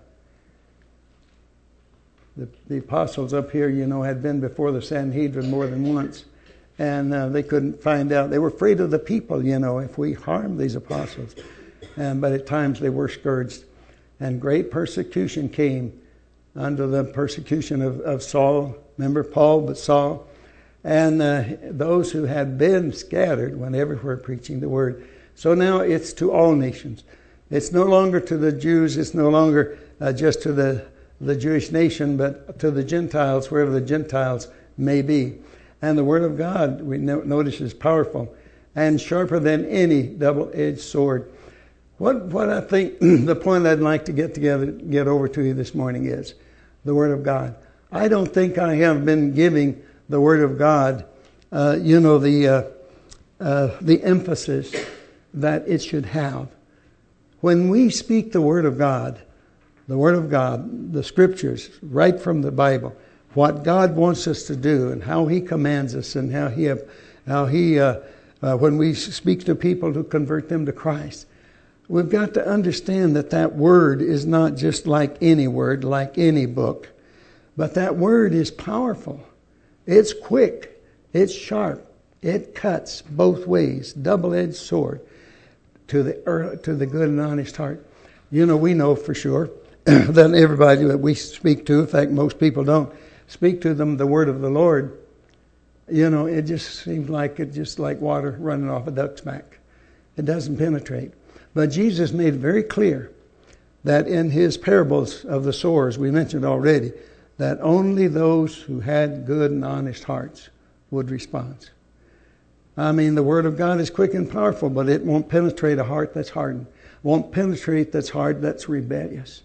The, the apostles up here, you know, had been before the Sanhedrin more than once. And uh, they couldn't find out. They were afraid of the people, you know, if we harmed these apostles. And, but at times they were scourged. And great persecution came under the persecution of, of Saul. Remember Paul, but Saul. And uh, those who had been scattered went everywhere preaching the word. So now it's to all nations. It's no longer to the Jews. It's no longer uh, just to the, the Jewish nation, but to the Gentiles, wherever the Gentiles may be. And the word of God, we notice, is powerful and sharper than any double-edged sword. What what I think the point I'd like to get together, get over to you this morning is the word of God. I don't think I have been giving the word of God, uh, you know, the uh, uh, the emphasis that it should have. When we speak the word of God, the word of God, the scriptures, right from the Bible, what God wants us to do and how He commands us and how He, have, how He, uh, uh, when we speak to people to convert them to Christ, we've got to understand that that word is not just like any word, like any book, but that word is powerful. It's quick. It's sharp. It cuts both ways, double-edged sword to the to the good and honest heart. You know, we know for sure that everybody that we speak to, in fact, most people don't speak to them the word of the Lord. You know, it just seems like it just like water running off a duck's back. It doesn't penetrate. But Jesus made it very clear that in His parables of the sowers, we mentioned already, that only those who had good and honest hearts would respond. I mean, the Word of God is quick and powerful, but it won't penetrate a heart that's hardened. Won't penetrate that's hard, that's rebellious.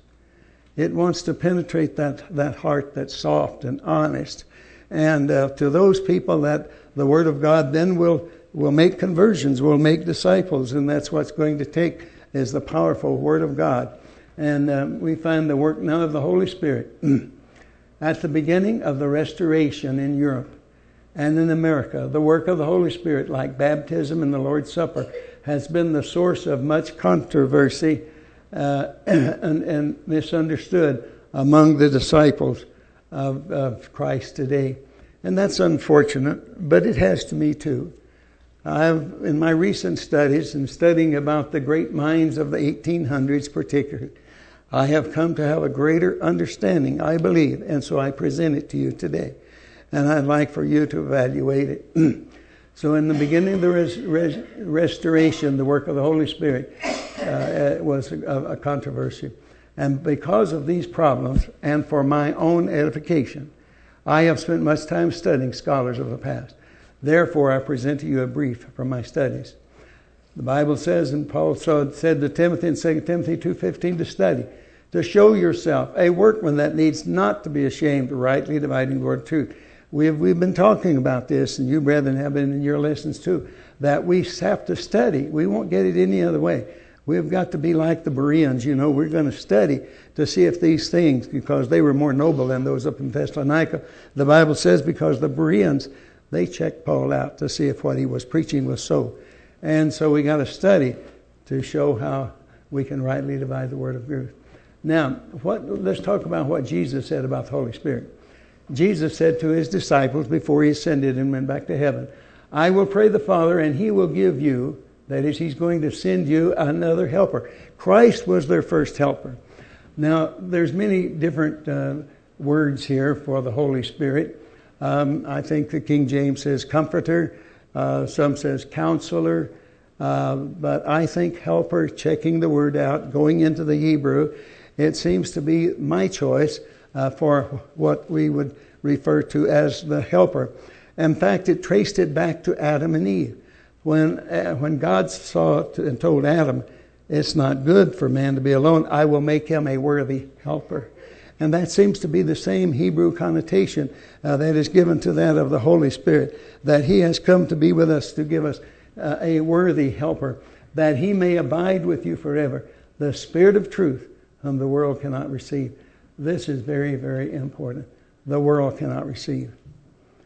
It wants to penetrate that, that heart that's soft and honest. And uh, to those people that the Word of God then will, will make conversions, will make disciples, and that's what's going to take is the powerful Word of God. And uh, we find the work now of the Holy Spirit at the beginning of the restoration in Europe and in America. The work of the Holy Spirit, like baptism and the Lord's Supper, has been the source of much controversy uh, and, and misunderstood among the disciples of, of Christ today. And that's unfortunate, but it has to me too. I've, in my recent studies and studying about the great minds of the eighteen hundreds particularly, I have come to have a greater understanding, I believe, and so I present it to you today. And I'd like for you to evaluate it. So in the beginning of the res- res- restoration, the work of the Holy Spirit uh, was a, a controversy. And because of these problems, and for my own edification, I have spent much time studying scholars of the past. Therefore, I present to you a brief from my studies. The Bible says, and Paul said to Timothy in Second Timothy two fifteen, to study, to show yourself a workman that needs not to be ashamed, rightly dividing the word of truth. We've, we've been talking about this, and you brethren have been in your lessons too, that we have to study. We won't get it any other way. We've got to be like the Bereans, you know. We're going to study to see if these things, because they were more noble than those up in Thessalonica. The Bible says because the Bereans, they checked Paul out to see if what he was preaching was so. And so we got to study to show how we can rightly divide the word of truth. Now, what, let's talk about what Jesus said about the Holy Spirit. Jesus said to His disciples before He ascended and went back to heaven, I will pray the Father and He will give you, that is, He's going to send you another helper. Christ was their first helper. Now, there's many different uh, words here for the Holy Spirit. Um, I think the King James says comforter. Uh, some says counselor. Uh, but I think helper, checking the word out, going into the Hebrew, it seems to be my choice uh, for what we would refer to as the helper. In fact, it traced it back to Adam and Eve. When uh, when God saw it and told Adam, it's not good for man to be alone, I will make him a worthy helper. And that seems to be the same Hebrew connotation uh, that is given to that of the Holy Spirit, that He has come to be with us to give us uh, a worthy helper, that He may abide with you forever, the Spirit of truth whom the world cannot receive. This is very, very important. The world cannot receive.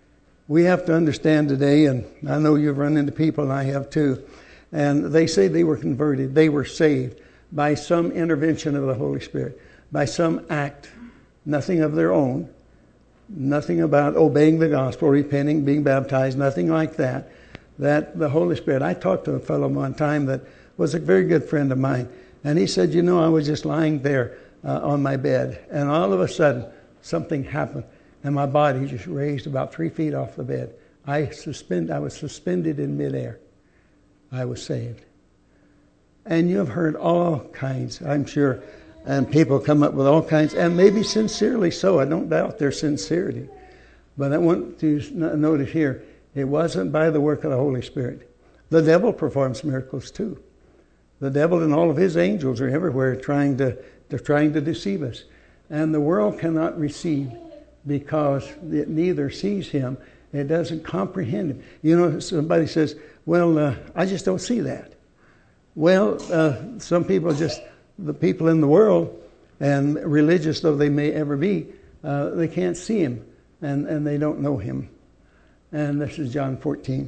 We have to understand today, and I know you've run into people, and I have too, and they say they were converted, they were saved by some intervention of the Holy Spirit, by some act, nothing of their own, nothing about obeying the gospel, repenting, being baptized, nothing like that. That the Holy Spirit. I talked to a fellow one time that was a very good friend of mine, and he said, you know, I was just lying there uh, on my bed, and all of a sudden something happened, and my body just raised about three feet off the bed. I suspend, I was suspended in midair. I was saved. And you have heard all kinds, I'm sure, and people come up with all kinds, and maybe sincerely so. I don't doubt their sincerity. But I want to notice here, it wasn't by the work of the Holy Spirit. The devil performs miracles too. The devil and all of his angels are everywhere trying to, they're trying to deceive us. And the world cannot receive because it neither sees him, it doesn't comprehend him. You know, somebody says, well, uh, I just don't see that. Well, uh, some people just, the people in the world, and religious though they may ever be, uh, they can't see him, and, and they don't know him. And this is John fourteen.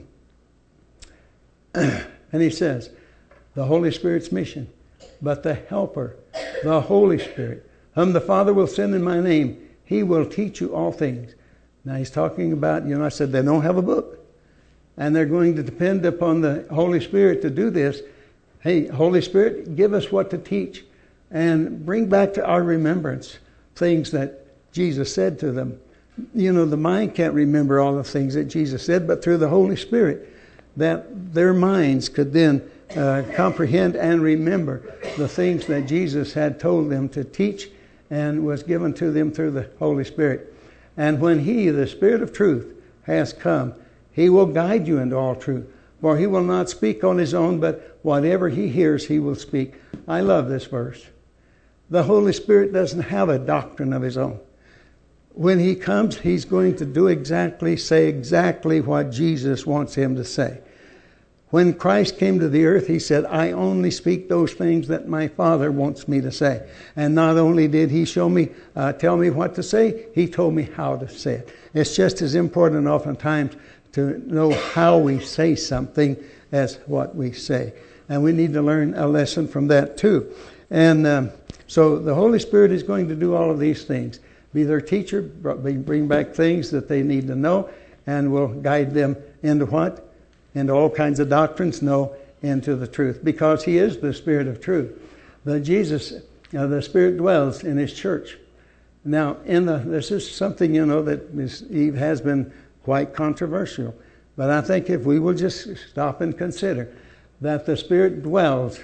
And he says, the Holy Spirit's mission, but the Helper, the Holy Spirit, whom the Father will send in my name, he will teach you all things. Now he's talking about, you know, I said they don't have a book. And they're going to depend upon the Holy Spirit to do this. Hey, Holy Spirit, give us what to teach and bring back to our remembrance things that Jesus said to them. You know, the mind can't remember all the things that Jesus said, but through the Holy Spirit, that their minds could then uh, comprehend and remember the things that Jesus had told them to teach and was given to them through the Holy Spirit. And when he, the Spirit of truth, has come, he will guide you into all truth. For he will not speak on his own, but whatever he hears, he will speak. I love this verse. The Holy Spirit doesn't have a doctrine of his own. When he comes, he's going to do exactly, say exactly what Jesus wants him to say. When Christ came to the earth, he said, I only speak those things that my Father wants me to say. And not only did he show me, uh, tell me what to say, he told me how to say it. It's just as important oftentimes to know how we say something as what we say. And we need to learn a lesson from that too. And um, so the Holy Spirit is going to do all of these things. Be their teacher, bring back things that they need to know, and will guide them into what? Into all kinds of doctrines? No, into the truth. Because he is the Spirit of truth. The Jesus, uh, the Spirit dwells in his church. Now, in the, this is something, you know, that is, has been quite controversial. But I think if we will just stop and consider that the Spirit dwells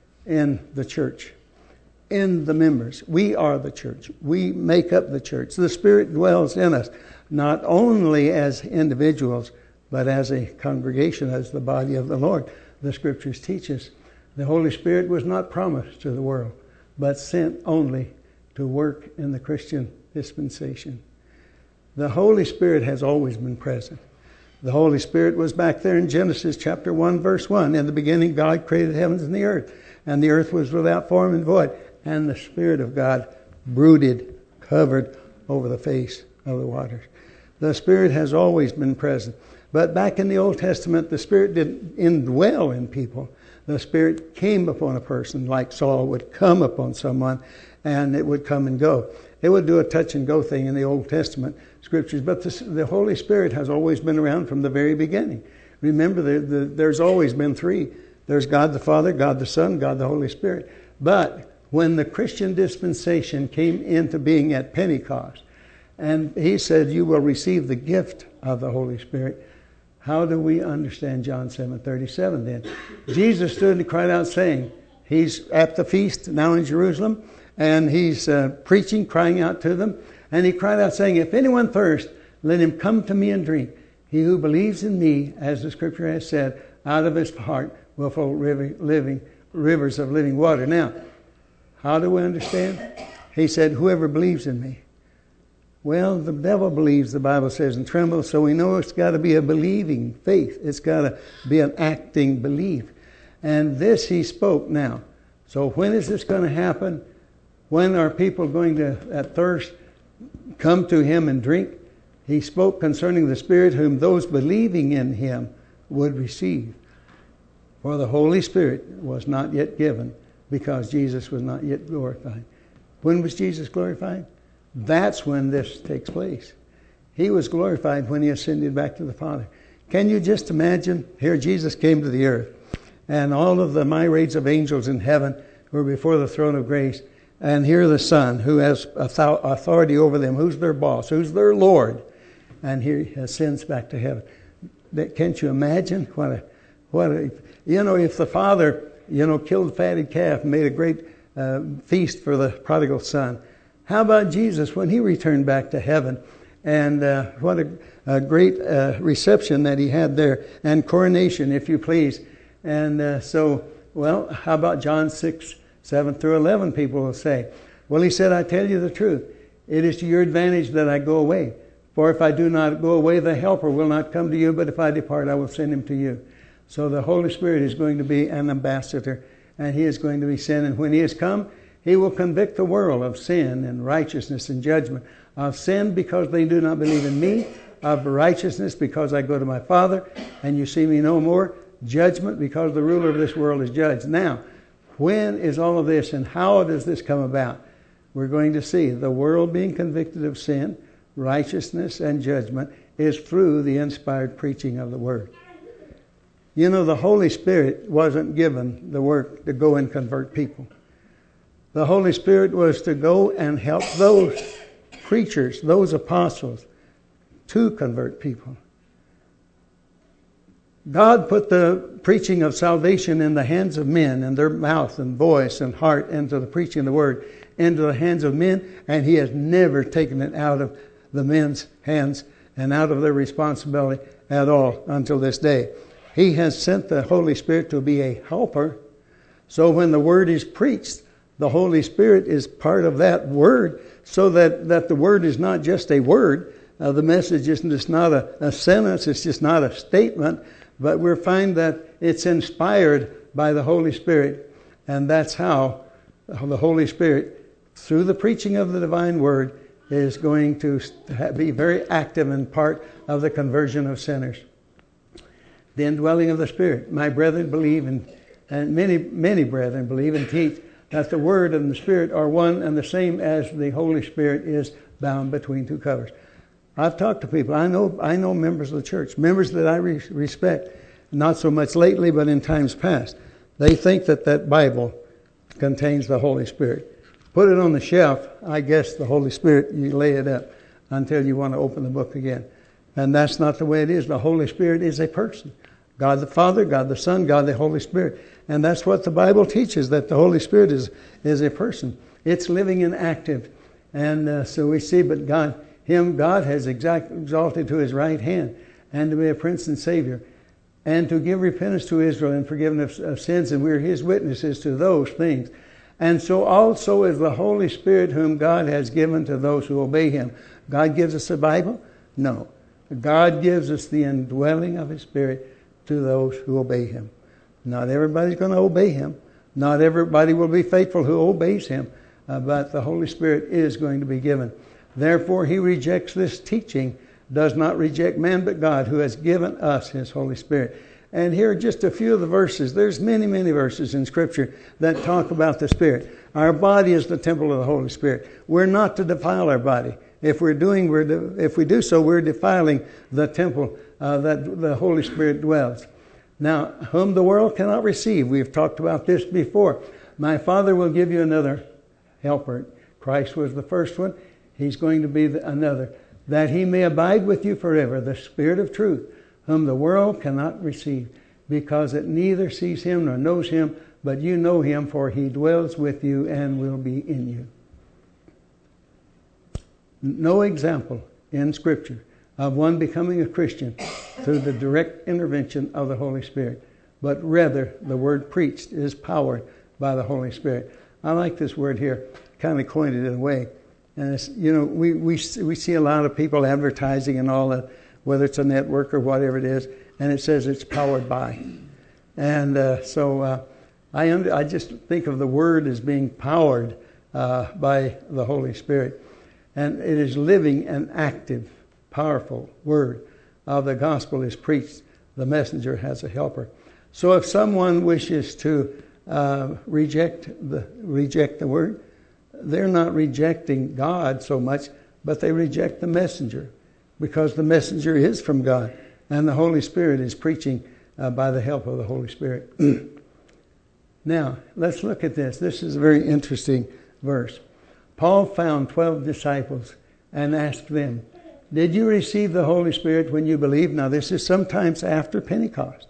in the church, in the members. We are the church. We make up the church. The Spirit dwells in us, not only as individuals, but as a congregation, as the body of the Lord. The Scriptures teach us the Holy Spirit was not promised to the world, but sent only to work in the Christian dispensation. The Holy Spirit has always been present. The Holy Spirit was back there in Genesis chapter one, verse one. In the beginning, God created heavens and the earth, and the earth was without form and void, and the Spirit of God brooded, covered over the face of the waters. The Spirit has always been present. But back in the Old Testament, the Spirit didn't indwell in people. The Spirit came upon a person, like Saul would come upon someone, and it would come and go. It would do a touch and go thing in the Old Testament scriptures, but the, the Holy Spirit has always been around from the very beginning. Remember, the, the, there's always been three. There's God the Father, God the Son, God the Holy Spirit. But when the Christian dispensation came into being at Pentecost, and he said, you will receive the gift of the Holy Spirit, how do we understand John seven thirty-seven then? Jesus stood and cried out saying, he's at the feast now in Jerusalem, and he's uh, preaching, crying out to them. And he cried out saying, if anyone thirst, let him come to me and drink. He who believes in me, as the Scripture has said, out of his heart will flow living, rivers of living water. Now, how do we understand? He said, whoever believes in me. Well, the devil believes, the Bible says, and trembles, so we know it's got to be a believing faith. It's got to be an acting belief. And this he spoke now. So when is this going to happen? When are people going to, at thirst, come to him and drink? He spoke concerning the Spirit whom those believing in him would receive. For the Holy Spirit was not yet given because Jesus was not yet glorified. When was Jesus glorified? That's when this takes place. He was glorified when he ascended back to the Father. Can you just imagine? Here Jesus came to the earth, and all of the myriads of angels in heaven were before the throne of grace. And here the Son, who has authority over them, who's their boss, who's their Lord, and here he ascends back to heaven. Can't you imagine what a, what a, you know, if the Father, you know, killed the fatted calf and made a great uh, feast for the prodigal son. How about Jesus when he returned back to heaven? And uh, what a, a great uh, reception that he had there, and coronation, if you please. And uh, so, well, how about John six, seven through eleven, people will say. Well, he said, I tell you the truth. It is to your advantage that I go away. For if I do not go away, the Helper will not come to you, but if I depart, I will send him to you. So the Holy Spirit is going to be an ambassador, and he is going to be sent. And when he has come, he will convict the world of sin and righteousness and judgment. Of sin because they do not believe in me. Of righteousness because I go to my Father, and you see me no more. Judgment because the ruler of this world is judged. Now, when is all of this, and how does this come about? We're going to see the world being convicted of sin, righteousness, and judgment is through the inspired preaching of the Word. You know, the Holy Spirit wasn't given the work to go and convert people. The Holy Spirit was to go and help those preachers, those apostles, to convert people. God put the preaching of salvation in the hands of men, and their mouth and voice and heart, into the preaching of the Word, into the hands of men, and He has never taken it out of the men's hands and out of their responsibility at all until this day. He has sent the Holy Spirit to be a helper. So when the Word is preached, the Holy Spirit is part of that Word, so that, that the Word is not just a word. Uh, the message is just not a, a sentence. It's just not a statement. But we find that it's inspired by the Holy Spirit. And that's how the Holy Spirit, through the preaching of the divine Word, is going to be very active and part of the conversion of sinners. The indwelling of the Spirit. My brethren believe, in, and many, many brethren believe and teach that the Word and the Spirit are one and the same, as the Holy Spirit is bound between two covers. I've talked to people. I know I know members of the church, members that I re- respect, not so much lately, but in times past. They think that that Bible contains the Holy Spirit. Put it on the shelf, I guess the Holy Spirit, you lay it up until you want to open the book again. And that's not the way it is. The Holy Spirit is a person. God the Father, God the Son, God the Holy Spirit. And that's what the Bible teaches, that the Holy Spirit is, is a person. It's living and active. And uh, so we see, but God, Him, God has exact, exalted to His right hand, and to be a Prince and Savior, and to give repentance to Israel and forgiveness of, of sins, and we're His witnesses to those things. And so also is the Holy Spirit, whom God has given to those who obey Him. God gives us a Bible? No. God gives us the indwelling of His Spirit to those who obey Him. Not everybody's going to obey Him. Not everybody will be faithful who obeys Him. Uh, but the Holy Spirit is going to be given. Therefore, He rejects this teaching, does not reject man but God, who has given us His Holy Spirit. And here are just a few of the verses. There's many, many verses in Scripture that talk about the Spirit. Our body is the temple of the Holy Spirit. We're not to defile our body. If we're doing, we're de- if we do so, we're defiling the temple uh, that the Holy Spirit dwells. Now, whom the world cannot receive. We've talked about this before. My Father will give you another helper. Christ was the first one. He's going to be the, another. That He may abide with you forever. The Spirit of truth, whom the world cannot receive, because it neither sees Him nor knows Him, but you know Him, for He dwells with you and will be in you. No example in Scripture of one becoming a Christian through the direct intervention of the Holy Spirit, but rather the word preached is powered by the Holy Spirit. I like this word here, kind of coined it in a way. And it's, you know, we, we, we see a lot of people advertising and all that, whether it's a network or whatever it is, and it says it's powered by. And uh, so uh, I, under, I just think of the word as being powered uh, by the Holy Spirit. And it is living and active powerful word of the gospel is preached, the messenger has a helper. So if someone wishes to uh, reject the reject the word, they're not rejecting God so much, but they reject the messenger, because the messenger is from God, and the Holy Spirit is preaching uh, by the help of the Holy Spirit. Now, let's look at this. This is a very interesting verse. Paul found twelve disciples and asked them, did you receive the Holy Spirit when you believed? Now, this is sometimes after Pentecost.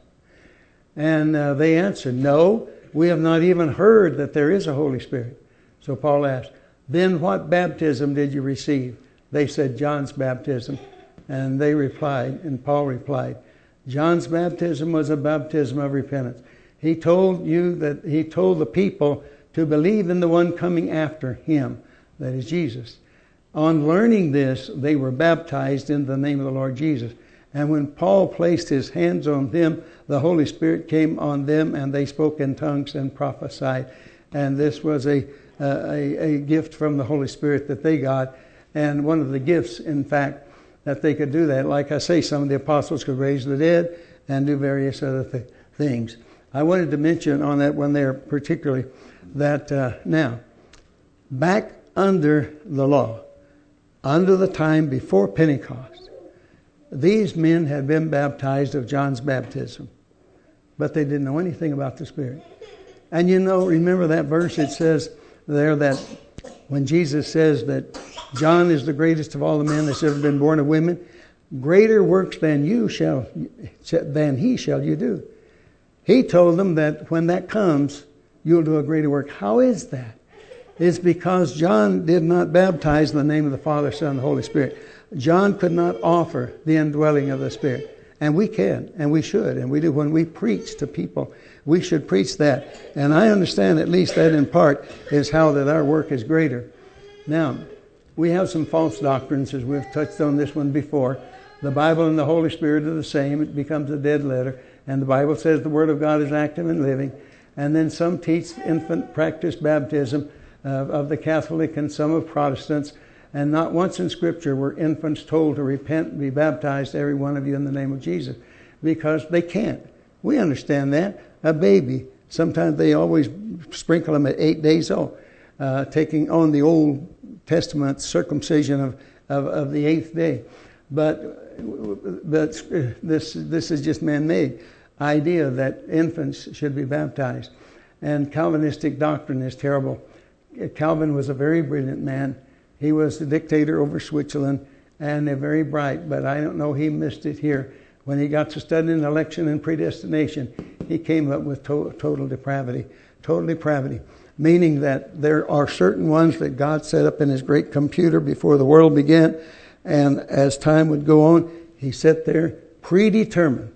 And uh, they answered, no, we have not even heard that there is a Holy Spirit. So Paul asked, then what baptism did you receive? They said, John's baptism. And they replied, and Paul replied, John's baptism was a baptism of repentance. He told you that he told the people to believe in the one coming after him, that is Jesus. On learning this, they were baptized in the name of the Lord Jesus. And when Paul placed his hands on them, the Holy Spirit came on them, and they spoke in tongues and prophesied. And this was a, uh, a, a gift from the Holy Spirit that they got. And one of the gifts, in fact, that they could do that. Like I say, some of the apostles could raise the dead and do various other th- things. I wanted to mention on that one there particularly that uh, now, back under the law, under the time before Pentecost, these men had been baptized of John's baptism, but they didn't know anything about the Spirit. And you know, remember that verse, it says there that when Jesus says that John is the greatest of all the men that's ever been born of women, greater works than you shall, than he shall you do. He told them that when that comes, you'll do a greater work. How is that? It's because John did not baptize in the name of the Father, Son, and the Holy Spirit. John could not offer the indwelling of the Spirit. And we can, and we should, and we do. When we preach to people, we should preach that. And I understand at least that in part is how that our work is greater. Now, we have some false doctrines, as we've touched on this one before. The Bible and the Holy Spirit are the same. It becomes a dead letter. And the Bible says the Word of God is active and living. And then some teach infant practice baptism uh, of the Catholic and some of Protestants. And not once in Scripture were infants told to repent and be baptized, every one of you, in the name of Jesus. Because they can't. We understand that. A baby, sometimes they always sprinkle them at eight days old, uh, taking on the Old Testament circumcision of, of, of the eighth day. But, but this, this is just man-made idea that infants should be baptized. And Calvinistic doctrine is terrible. Calvin was a very brilliant man. He was the dictator over Switzerland, and they're very bright, but I don't know, he missed it here. When he got to studying election and predestination, he came up with to- total depravity. Total depravity, meaning that there are certain ones that God set up in his great computer before the world began, and as time would go on, he set there predetermined,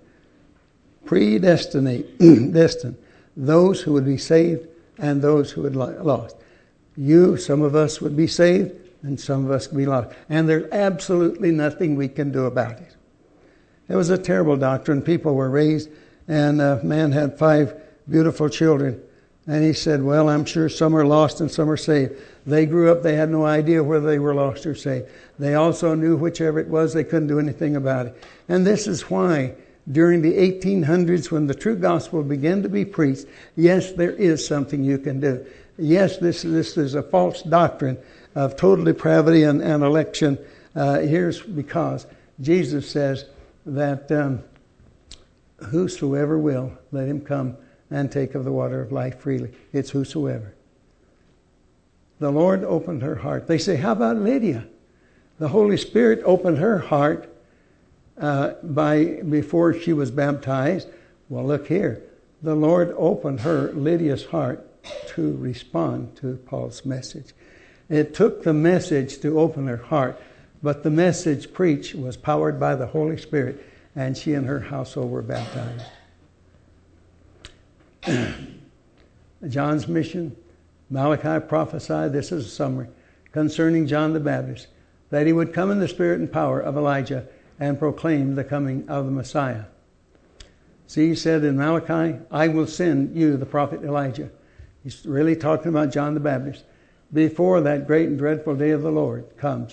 predestinate, destined, those who would be saved and those who would be lost. You, some of us would be saved, and some of us would be lost. And there's absolutely nothing we can do about it. It was a terrible doctrine. People were raised, and a man had five beautiful children. And he said, well, I'm sure some are lost and some are saved. They grew up, they had no idea whether they were lost or saved. They also knew whichever it was, they couldn't do anything about it. And this is why during the eighteen hundreds, when the true gospel began to be preached, yes, there is something you can do. Yes, this, this is a false doctrine of total depravity and, and election. Uh, here's because Jesus says that um, whosoever will, let him come and take of the water of life freely. It's whosoever. The Lord opened her heart. They say, how about Lydia? The Holy Spirit opened her heart uh, by before she was baptized. Well, look here. The Lord opened her, Lydia's heart, to respond to Paul's message. It took the message to open her heart, but the message preached was powered by the Holy Spirit, and she and her household were baptized. John's mission, Malachi prophesied, this is a summary, concerning John the Baptist, that he would come in the spirit and power of Elijah and proclaim the coming of the Messiah. See, he said in Malachi, I will send you the prophet Elijah. He's really talking about John the Baptist. Before that great and dreadful day of the Lord comes,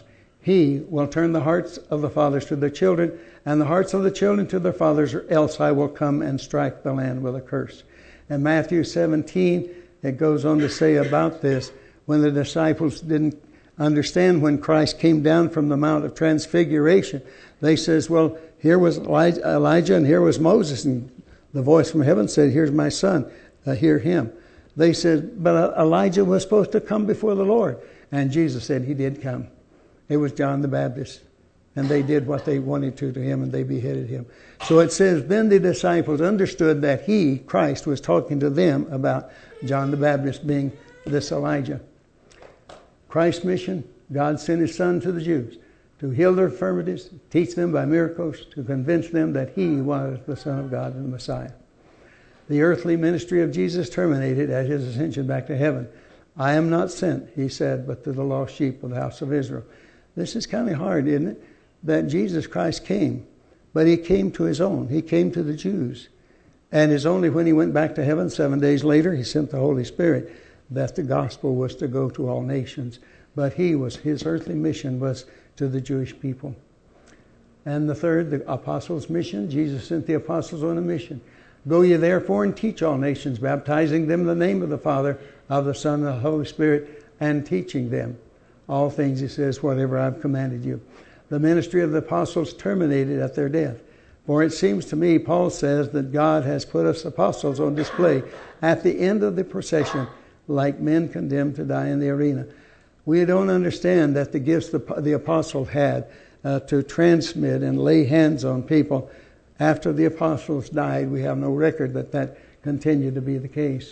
He will turn the hearts of the fathers to their children, and the hearts of the children to their fathers, or else I will come and strike the land with a curse. In Matthew seventeen, it goes on to say about this, when the disciples didn't understand when Christ came down from the Mount of Transfiguration, they says, well, here was Elijah and here was Moses, and the voice from heaven said, here's my son, uh, hear him. They said, but Elijah was supposed to come before the Lord. And Jesus said he did come. It was John the Baptist. And they did what they wanted to to him, and they beheaded him. So it says, then the disciples understood that he, Christ, was talking to them about John the Baptist being this Elijah. Christ's mission, God sent his son to the Jews to heal their infirmities, teach them by miracles, to convince them that he was the Son of God and the Messiah. The earthly ministry of Jesus terminated at his ascension back to heaven. I am not sent, he said, but to the lost sheep of the house of Israel. This is kind of hard, isn't it? That Jesus Christ came, but he came to his own. He came to the Jews. And it's only when he went back to heaven seven days later, he sent the Holy Spirit, that the gospel was to go to all nations. But he was, his earthly mission was to the Jewish people. And the third, the apostles' mission. Jesus sent the apostles on a mission. Go ye therefore and teach all nations, baptizing them in the name of the Father, of the Son, and of the Holy Spirit, and teaching them all things, he says, whatever I've commanded you. The ministry of the apostles terminated at their death. For it seems to me, Paul says, that God has put us apostles on display at the end of the procession, like men condemned to die in the arena. We don't understand that the gifts the, the apostles had uh, to transmit and lay hands on people after the apostles died. We have no record that that continued to be the case.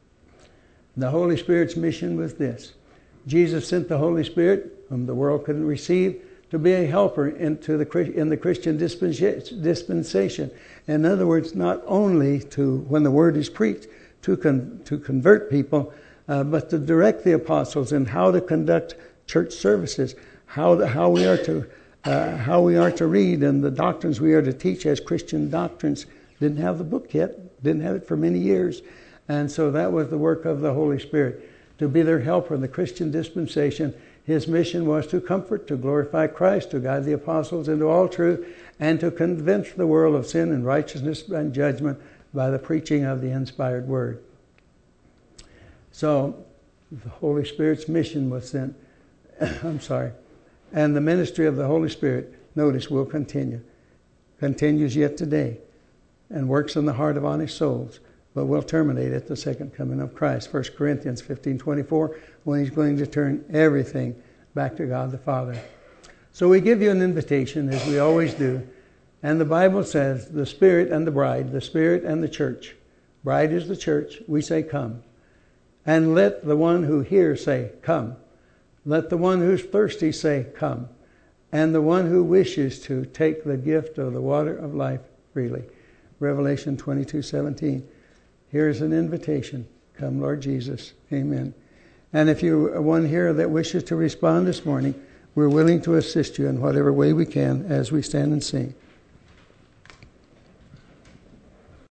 The Holy Spirit's mission was this. Jesus sent the Holy Spirit, whom the world couldn't receive, to be a helper into the, in the Christian dispensation. In other words, not only to, when the word is preached, to, con, to convert people, uh, but to direct the apostles in how to conduct church services, how, to, how, we are to, uh, how we are to read, and the doctrines we are to teach as Christian doctrines. Didn't have the book yet, didn't have it for many years. And so that was the work of the Holy Spirit, to be their helper in the Christian dispensation. His mission was to comfort, to glorify Christ, to guide the apostles into all truth, and to convince the world of sin and righteousness and judgment by the preaching of the inspired word. So, the Holy Spirit's mission was sent, I'm sorry, and the ministry of the Holy Spirit, notice, will continue. Continues yet today, and works in the heart of honest souls, but will terminate at the second coming of Christ. First Corinthians fifteen twenty-four, when he's going to turn everything back to God the Father. So we give you an invitation, as we always do. And the Bible says, the Spirit and the bride, the Spirit and the church. Bride is the church. We say, come. And let the one who hears say, come. Let the one who's thirsty say, come. And the one who wishes to take the gift of the water of life freely. Revelation twenty-two seventeen. Here's an invitation. Come, Lord Jesus. Amen. And if you're one here that wishes to respond this morning, we're willing to assist you in whatever way we can as we stand and sing.